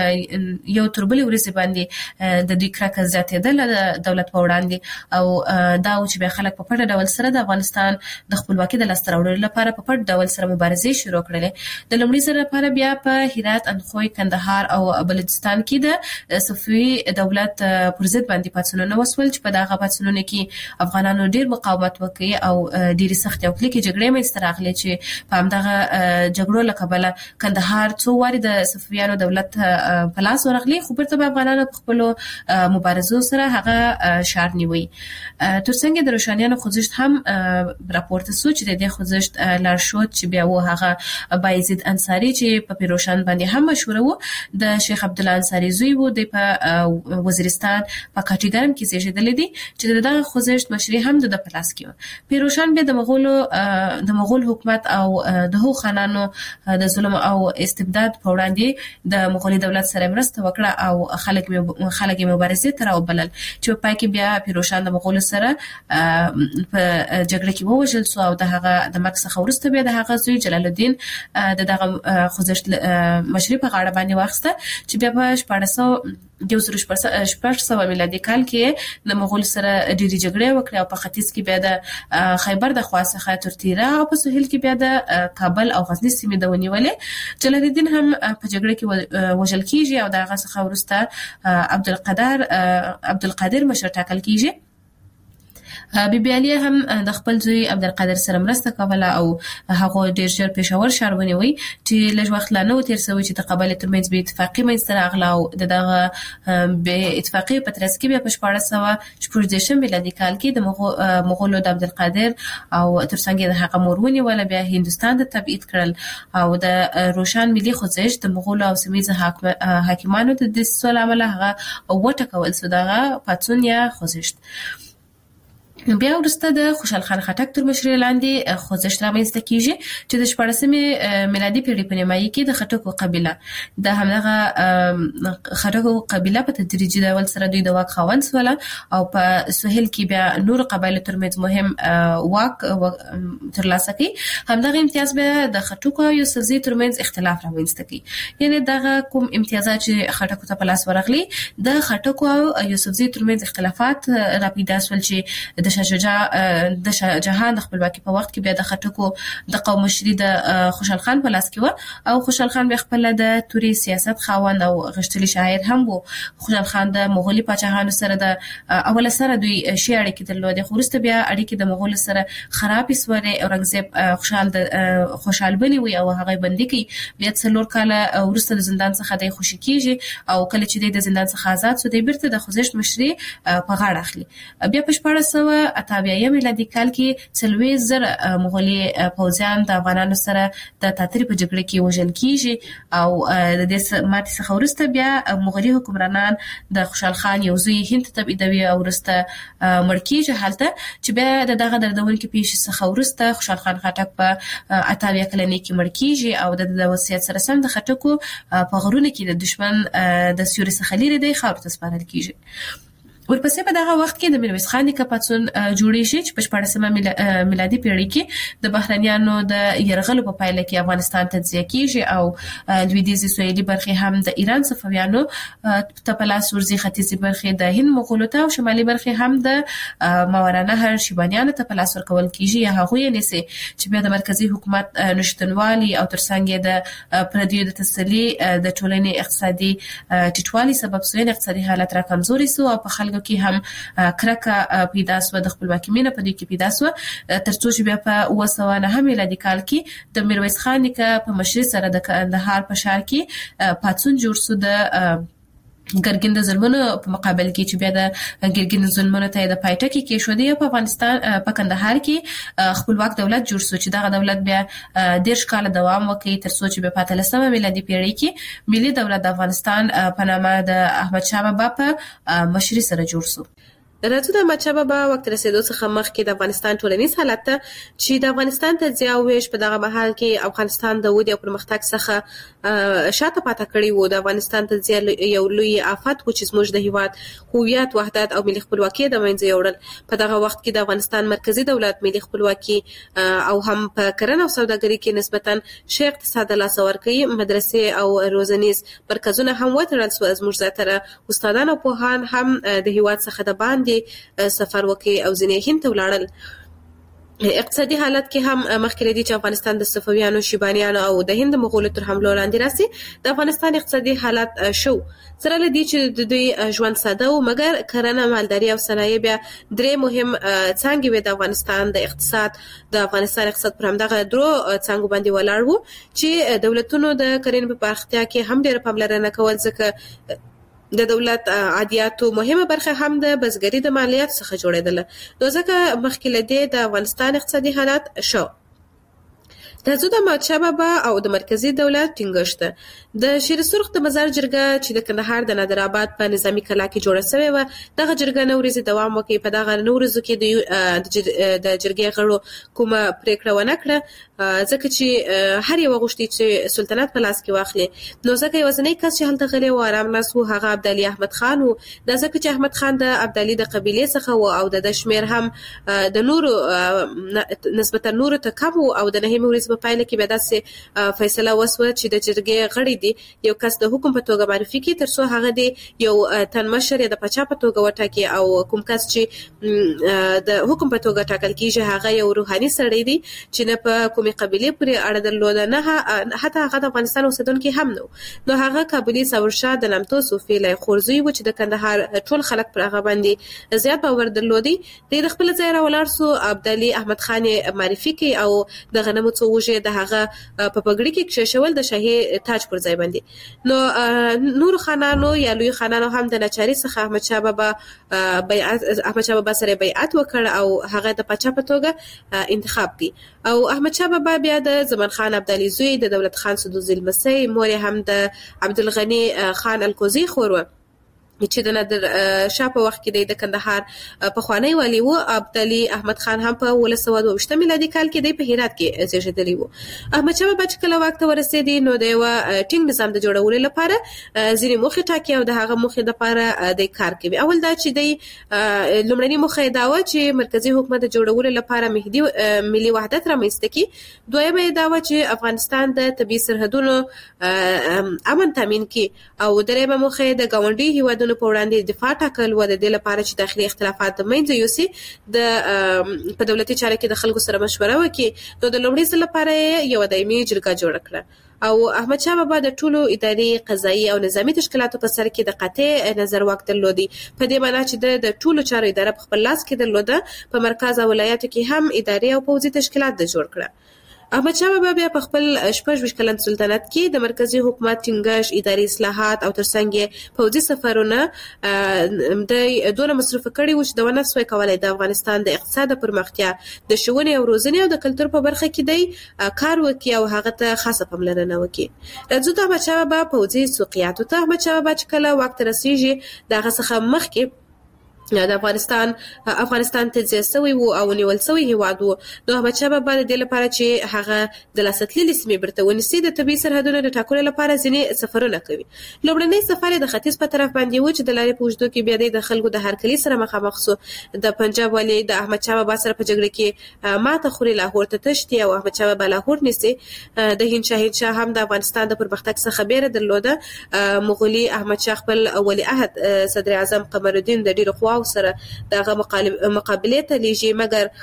تربلې ورسې باندې د دوی کراکه زیاتېدل د دولت په وړاندې او دا چې به خلک په پټه ډول سره د افغانستان د خپلواکۍ د لاسته راوړلو لپاره په پټ ډول سره مبارزې شروع کړلې. د لومړي ځل لپاره بیا په هرات، اندخوی، کندهار او بلوچستان کې د صفوي دولت پر ضد باندې پاتونونه وسول چې په دغه پاتونونو کې افغانانو ډیر مقاومت وکړي او ډیره سخت او کلیکي جګړې منځته راغلې چې په همدغه جګړو لکبله کندهار څو واري د صفویانو دولت په لاس ورغلی خو برته افغانانو په خپل مبارزو سره هغه شار نیوي. ترڅنګ د روشانیانو خوځښت هم راپورته سو چې د دې خوځښت لارښود چې بیا و هغه بایزید انصاری چې په پیروشان باندې هم مشهور وو د شیخ عبد الله انصاری زوی وو د په وزیرستان په کاټیګرم کې زیږیدل دي چې دغه خوځښت مشري هم د پلاس کې. پیروشان به د مغول حکومت او د هو خانانو د ظلم او استبداد په وړاندې د مغولي دولت سره مرسته وکړه او خلک مبارزې تر او بلل چې په پای کې بیا پیروشان د مغول سره په جګړه کې ووژل شو او د هغه د مرګ څخه وروسته بیا د هغه زوی جلال الدین دغه خوځښت مشري په غاړه باندې واخیسته چې بیا په 1400 میلادي کال کې د مغول سره ډېری جګړې وکړې او په ختیځ کې بیا د خیبر د خوا څخه تر تیرا او په سهیل کې بیا د کابل او غزنی سیمې د ونیولې. جلال الدین هم په جګړه کې وژل کیږي او دغه څخه وروسته عبدالقادر مشر ټاکل کیږي. بیبي علي هم د خپل زوی عبدالقادر سره مرسته کوله او هغه ډیر ژر پېښور ښار ونیوي چې لږ وخت لا نه تیر شوی چې د قبایلو ترمنځ به اتفاقي منځته راغله او دغه به اتفاقي په ترڅ کې بیا په 1414 میلادي کال کې د مغولو د عبدالقادر او ترڅنګ د هغه مور ونیوله بیا هندستان ته تبعید کړل او د روشن ملي خوځښت د مغولو او سیمه حاکمانو د سول عمله هغه وټکول سو دغه پاتون یا خوځښت. بیا ورسته د خوشحال خان خټک تر مشرۍ لاندې خوځښت رامنځته کیږي چې د 14مې میلادي پیړۍ په نیمایي کې د خټکو قبیله د همدغه خټکو قبیله په تدریجي ډول سره دوی د واک خاوند شول او په سهیل کې بیا نور قبایلو ترمنځ مهم واک ترلاسه کړي. همدغه امتیاز به د خټکو او یوسفزي ترمنځ اختلاف رامنځته کړي، یعنی دغه کوم امتیازات چې خټکو ته په لاس ورغلي د خټکو او یوسفزي ترمنځ اختلافات راپیدا شول چې د شاه جهان د خپلواکۍ په وخت کې بیا د خټکو د قوم مشري د خوشحال خان په لاس کې و او خوشحال خان بیا خپل د توري سیاست خاوند او غښتلي شاعر هم وو. خوشحال خان د مغولي پاچاهانو سره د اوله سره دوی شي اړیکې درلودې، خو وروسته بیا اړیکې د مغولو سره خرابې سوې. اورنګزیب خوشحال بنوي او هغه بندي کوي، بیا 4 کال وروسته د زندان څخه د خوشي کیږي او کله چې د زندان څخه آزاد شو د بیرته د خوځښت مشري په غاړه اخلي. بیا په 1488 میلادي کال کې 40,000 مغولي پوځیان د افغانانو سره د تاترې په جګړه کې وژل کیږي او د دې ماتې څخه وروسته بیا مغولي حکمرانان د خوشحال خان یو زوی هند ته تبعیدوي او وروسته مړ کیږي. هلته چې بیا دغه دردونکې پیښې څخه وروسته خوشحال خان خټک په 88 کلنۍ کې مړ کیږي او د وصیت سره سم د خټکو په غرونو کې د دشمن د سیوري څخه لري د خاور ته سپارل کیږي. ورپسې په دغه وخت کې د میرویس خان نیکه پاڅون جوړې شي چې په 14مه میلادي پیړۍ کې د بهرنیانو د یرغلو په پایله کې افغانستان تجزیه کیږي او لویدیځي سویلي برخې هم د ایران صفویانو ته په لاس ورځي، ختیځي برخې د هند مغولو ته او شمالي برخې هم د ماورانهر شیبانیانو ته په لاس ورکول کیږي یا هغوی یې نیسي چې بیا د مرکزی حکومت نشتنوالي او ترڅنګ د پردیو د تسلي د ټولنې اقتصادي ټیټوالي سبب سوی اقتصادي حالت را کمزوري سو او په کې هم کرکه پیدا شو، د خپلواکۍ مینه په دې کې پیدا شو، ترڅو چې بیا په 1909 میلادي کال کې د میرویس خان نیکه په مشرۍ سره د کندهار په ښار کې پاڅون جوړ شو د ګرګین د ظلمونو په مقابل کې چې بیا د ګرګین ظلمونو ته د پایټه کې کېښودي په افغانستان په کندهار کې خپلواک دولت جوړ شو چې دغه دولت بیا 10 کال دوام وکړي ترڅو چې بیا په 13مه میلادي پیړۍ کې ملي دولت د افغانستان په نامه د احمد شاه بابا په مشرۍ سره جوړ شو. راځو د احمد شاه بابا وخت رسیدو څخه مخکې د افغانستان ټولنیز حالت ته چې د افغانستان تجزیه او ویش په دغه مهال کې افغانستان د ودې او پرمختګ څخه شاته پاتې کړی وو. د افغانستان تجزیه یو لوی آفت و چې زموږ د هیواد هویت، وحدت او ملي خپلواکي د منځه یوړل. په دغه وخت کې د افغانستان مرکزی دولت ملي خپلواکي او هم په کرنه او سوداګرۍ کې نسبتاً ښه اقتصاد لاس ورکړي، مدرسې او روزنیز مرکزونه هم وتړل شو. زموږ زیاتره استادان او پوهان هم د هیواد څخه د باندې سفر وکړي او ځینې هند ته ولاړل. اقتصادي حالت کې هم مخکې لري چې افغانستان د صفویانو، شیبانیانو او د هند مغولو تر حملو لاندې راسي. د افغانستان اقتصادي حالت شو سره لدی چې د دوی ژوند ساده و، مګر کرنه، مالداري او صنایع بیا درې مهم څانګې وې د افغانستان د اقتصاد. د افغانستان اقتصاد پر همدغه درو څانګو باندې ولاړ وو چې دولتونو د کرنې په پراختیا کې هم ډېره پاملرنه کول، ځکه د دولت عادیاتو مهمه برخه هم د بزګرۍ د مالیاتو څخه جوړېدله. نو ځکه مخکې له دې د افغانستان اقتصادي حالت شو. راځو د احمد شاه بابا او د مرکزی دولت ټینګښت. د شیر سرخ د مزار جرګه چې د کندهار د نادر آباد په نظامی کلا کې جوړه شوې و، دغه جرګه نورزي دوام وکړي. په دغه نورزو کې د جرګې غړو کومه پریکړه ونه کړه، ځکه چې هر یو غوښتي چې سلطنت په لاس کې واخلي. نو ځکه یوازینی کس چې هلته غلی و آرام ناست و هغه عبدالي احمد خان و. دا ځکه چې احمد خان د عبدالي د قبیلې څخه و او د شمیر هم د نورو نسبتا نورو ته کم و او د 9 ورځې په پایله کې بیا داسې فیصله وسوه چې د جرګې غړي دي یو کس د حکم په توګه معرفي کړي ترڅو هغه د یو تن مشر د پچا په توګه وټاکي او کوم کس چې د حکم په توګه ټاکل کیږي هغه یو روحاني سړی دی چې نه په کومې قبيله پورې اړه درلوده نه حتی هغه د افغانستان اوسیدونکي هم نو هغه کابلی ثورشاه د نامتو صوفي لای خورزوی و چې د کندهار ټول خلک پر هغه باندې زیات باور درلودي د خپل ځای راولار سو عبدالي احمد خان معرفي کوي او د غنمو څوجه د هغه په پګړی کې کښشول د شاهي تاج پر ځای باندې نو نور خانانو یا لوی خانانو هم د ناچاري څخه احمد شاه بابا سره بیعت وکړ او هغه د پچا په توګه انتخاب کړي او احمد شاه بابا بیا د زمان خان عبدالي زوی د دولت خان سدوزي المسی مور هم د عبدالغنی خان الکوزی خور چې د نادر شاه په وخت کې د کندهار په خوانی والی وو عبدالي احمد خان هم په 1922 میلادي کال کې په هرات کې زیږیدلی وو. احمد شاه بابا چې کله وخت ورسېدی نو د یو ټینګ نظام د جوړولو لپاره ځینې موخې ټاکي او د هغه موخې لپاره د کار کوي. اول دا چې د لومړنۍ موخه دا و چې مرکزی حکومت د جوړولو لپاره ملي وحدت رامنځته کړي. دویمه دا و چې افغانستان د طبي سرحدونو امن تامین کړي او دریمه موخه د ګاونډي هیوادونو په وړاندې دفاع ټاکل و د دې لپاره چې داخلي اختلافات د منځ یوسي د په دولتي چارو کې د خلکو سره مشوره وکړي. نو د لومړي ځل لپاره یو دایمي جرګه جوړ کړه او احمد شاه بابا د ټولو اداري قضایي او نظامی تشکیلاتو په سر کې د قاطع نظر واک درلودي په دې معنی چې د ټولو چارو اداره په خپل لاس کې درلوده. په مرکز او ولایاتو کې هم اداري او پوځي تشکیلات د جوړ کړه. احمد شاه بابا بیا په خپل 26 کلن سلطنت کې د مرکزی حکومت ټینګښت اداري اصلاحات او ترڅنګ پوځي سفرونه د دونه مصرف کړي و چې د ونسوي کولای د افغانستان د اقتصاد پرمختیا د شونې او روزنې او د کلچر په برخه کې دی کار وکي او هغه ته خاصه پاملرنه وکي. راځو د احمد شاه بابا پوځي سوقيات ته احمد شاه بابا چې کله وخت رسیږي دغه څخه مخکې د افغانستان تجزیه شوی وو او نیول شوی هیواد وو. نو احمد شاه بابا د دې لپاره چې هغه د لاستللي سیمې برته ونیسي د طبي سرحدونو د ټاکلو لپاره ځینې سفرونه کوي. لومړنی سفر د ختیځ په طرف باندې و چې د لارې په اوږدو کې بیا د خلکو د هرکلي سره مخامخ شو. د پنجاب والی د احمد شاه بابا سره په جګړه کې ماته خوري لاهور ته تښتي او احمد شاه بابا لاهور نیسي. د هند شاه هم د افغانستان د پرمختګ څخه بیره درلوده. مغولي احمد شاه خپل اولی عهد صدر اعظم قمر الدین د ډیرو قواو سره دغه مقابله ته لیږي مګر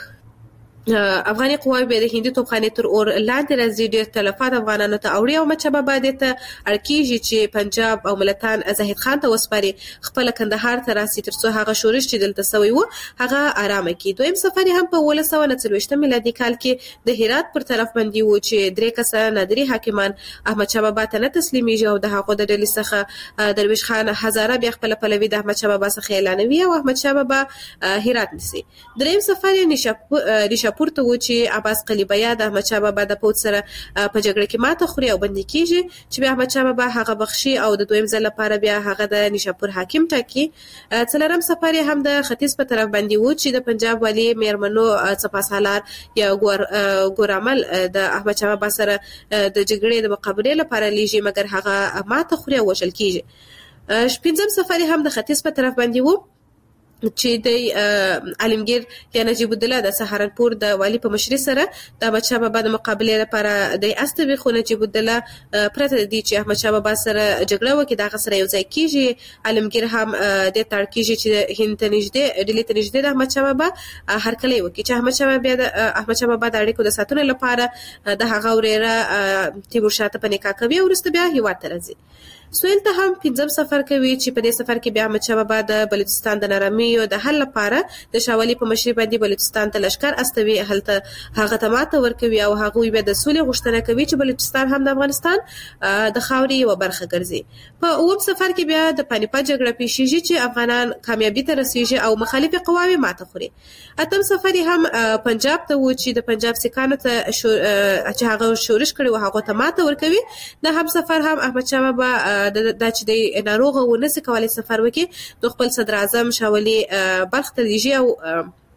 افغاني قواوی به د هندي توپخانې تر اور لاندې راځي. ډېر تلفات افغانانو ته اوړي او احمد شاه بابا دې ته اړکیږي چې پنجاب او ملتان زاهد خان ته وسپاري خپل کندهار ته راسي ترڅو هغه شورش چې دلته سوی وو هغه آرام کړي. دویم سفر هم په 1940 میلادي کال کې د هرات پر طرف باندې و چې درې کسه نادري حاکمان احمد شاه بابا ته نه تسلیمېږي او د هغه د ډلې څخه درویش خان هزاره بیا خپل پلوي د احمد شاه بابا څخه اعلانوي او احمد شاه بابا هرات نیسي. دریم سفر نشاپور ته و چې عباس قلیبیا د احمد شاه بابا د پوځ سره په جګړه کې ماته خوري او بندي کیږي چې بیا احمد شاه بابا هغه بخشي او د دویم ځل لپاره بیا هغه د نشاپور حاکم ټاکي. څلورم سفر هم د ختیځ په طرف باندې و چې د پنجاب والی میرمنو سپاسالار یا ګورامل د احمد شاه بابا سره د جګړې د مقابله لپاره لیږي مګر هغه ماته خوري او وشل کیږي. پنځم سفر هم د ختیځ په طرف باندې و چې د عالمگیر یا نجیب الدوله د سهارنپور د والی په مشرۍ سره د احمد شاه بابا د مقابله لپاره د استوي خو نجیب الدوله پرته دي چې احمد شاه بابا سره جګړه وکړي دا سره یو ځای کیږي. عالمگیر هم د تړ کیږي چې هند ته نږدې ډیلی ته نږدې د احمد شاه بابا هرکلی وکړي چې احمد شاه بابا د احمد شاه بابا د اړیکو د ساتلو لپاره د هغه وريره تیمور شاه ته پنیکا کوي او وروسته بیا هیواد ته راځي. سویل ته هم پنځم سفر کوي چې په دې سفر کې بیا احمد شاه بابا د بلوچستان د نرمۍ او د حل لپاره د شاولي په مشرۍ باندې بلوچستان ته لشکر استوي هلته هغه ته ماته ورکوي او هغه به د سولې غوښتنه کوي چې بلوچستان هم د افغانستان د خاوري یو برخه ګرځي. په اوم سفر کې بیا د پانیپت جګړه پیښیږي چې افغانان کامیابی ته رسیږي او مخالفي قواوی ماته خوري. اتم سفر هم پنجاب ته و چې د پنجاب سکانو ته چې هغه شورش کړي او هغه ته ماته ورکوي. د هم سفر هم احمد شاه بابا دا چې د ناروغه و نس کولای سفر وکي د خپل صدر اعظم شاولي بلخ ته لیږي او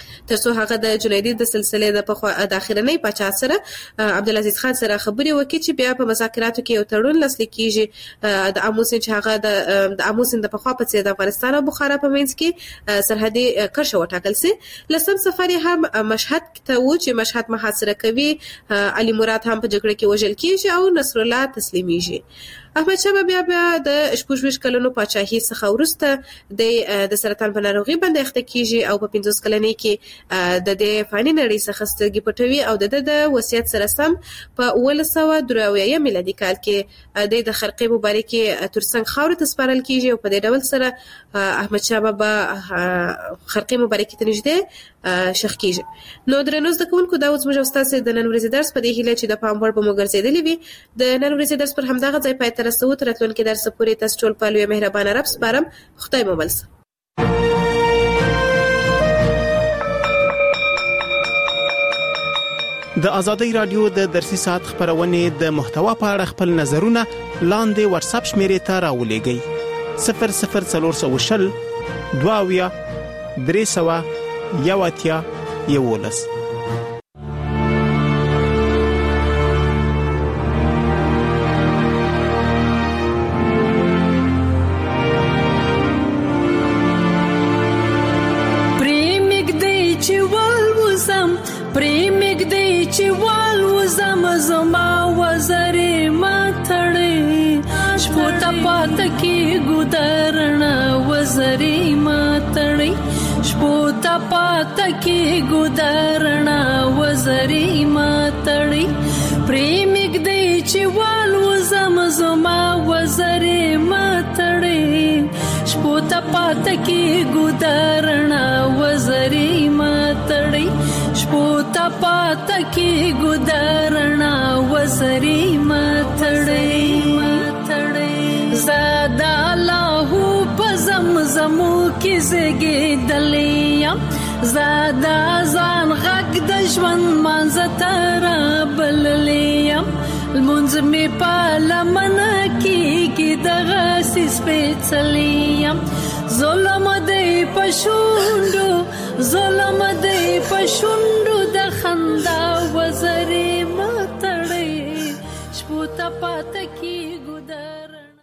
ترڅو هغه د جنیدي د سلسله د اخرنۍ پاچا سره عبدالعزیز خان سره خبرې وکړي چې بیا په مذاکراتو کې یو تړون لاسلیک کیږي د اموسین چې هغه د اموسین د پخوا په څیر د افغانستان او بخارا په منځ کې سرحدي کرښه وټاکل سي. لسم سفر هم مشهد ته و چې مشهد محاصره کوي، علي مراد هم په جګړه کې وژل کیږي او نصر الله تسلیمیږي. احمد شاه بیا د 26 کلونو پاچاهي څخه وروسته د سرطان په ناروغي باندې اخته کیږي او په 50 کلنۍ کې د دې فاني نړۍ څخه سترګې پټوي او د وصیت سره سم په 1983 میلادي کال کې د خرقې مبارکي ترڅنګ خاورې ته سپارل کیږي او په دې ډول سره احمد شاه بابا خرقې مبارکي ته نږدې شخ کیږي. نو درنو زده کوونکو دا اوس موږ استاد د نن ورځې درس په دې هیله چې د پام وړ به مو ګرځېدلی وي. د نن ورځې درس پر همدغه ځای پای ته رسو. تر راتلونکي درس پورې تاسو ټول په لوی مهربانه رب سپارم. خدای مو بلسه. د ازادۍ رادیو د درسي ساعت خبرونه د محتوا په اړه خپل نظرونه لاندې واتس اپ شمیرې ته راولېږئ. 00420 22 300 11. پاتکی ګودرنا وزری ماتړی شپوتا پاتکی ګودرنا وزری ماتړی پریمګ دی چې والو زما وزری ماتړی شپوتا پاتکی ګودرنا وزری ماتړی شپوتا پاتکی ګودرنا وزری ماتړی زادا الله پزمزمو کې زګې دلیم زادا ځان غږ د ژوند منځ تر بللیم المنځ می پالمن کې دغه سپېڅلیم ظلم دی پښوندو د خندا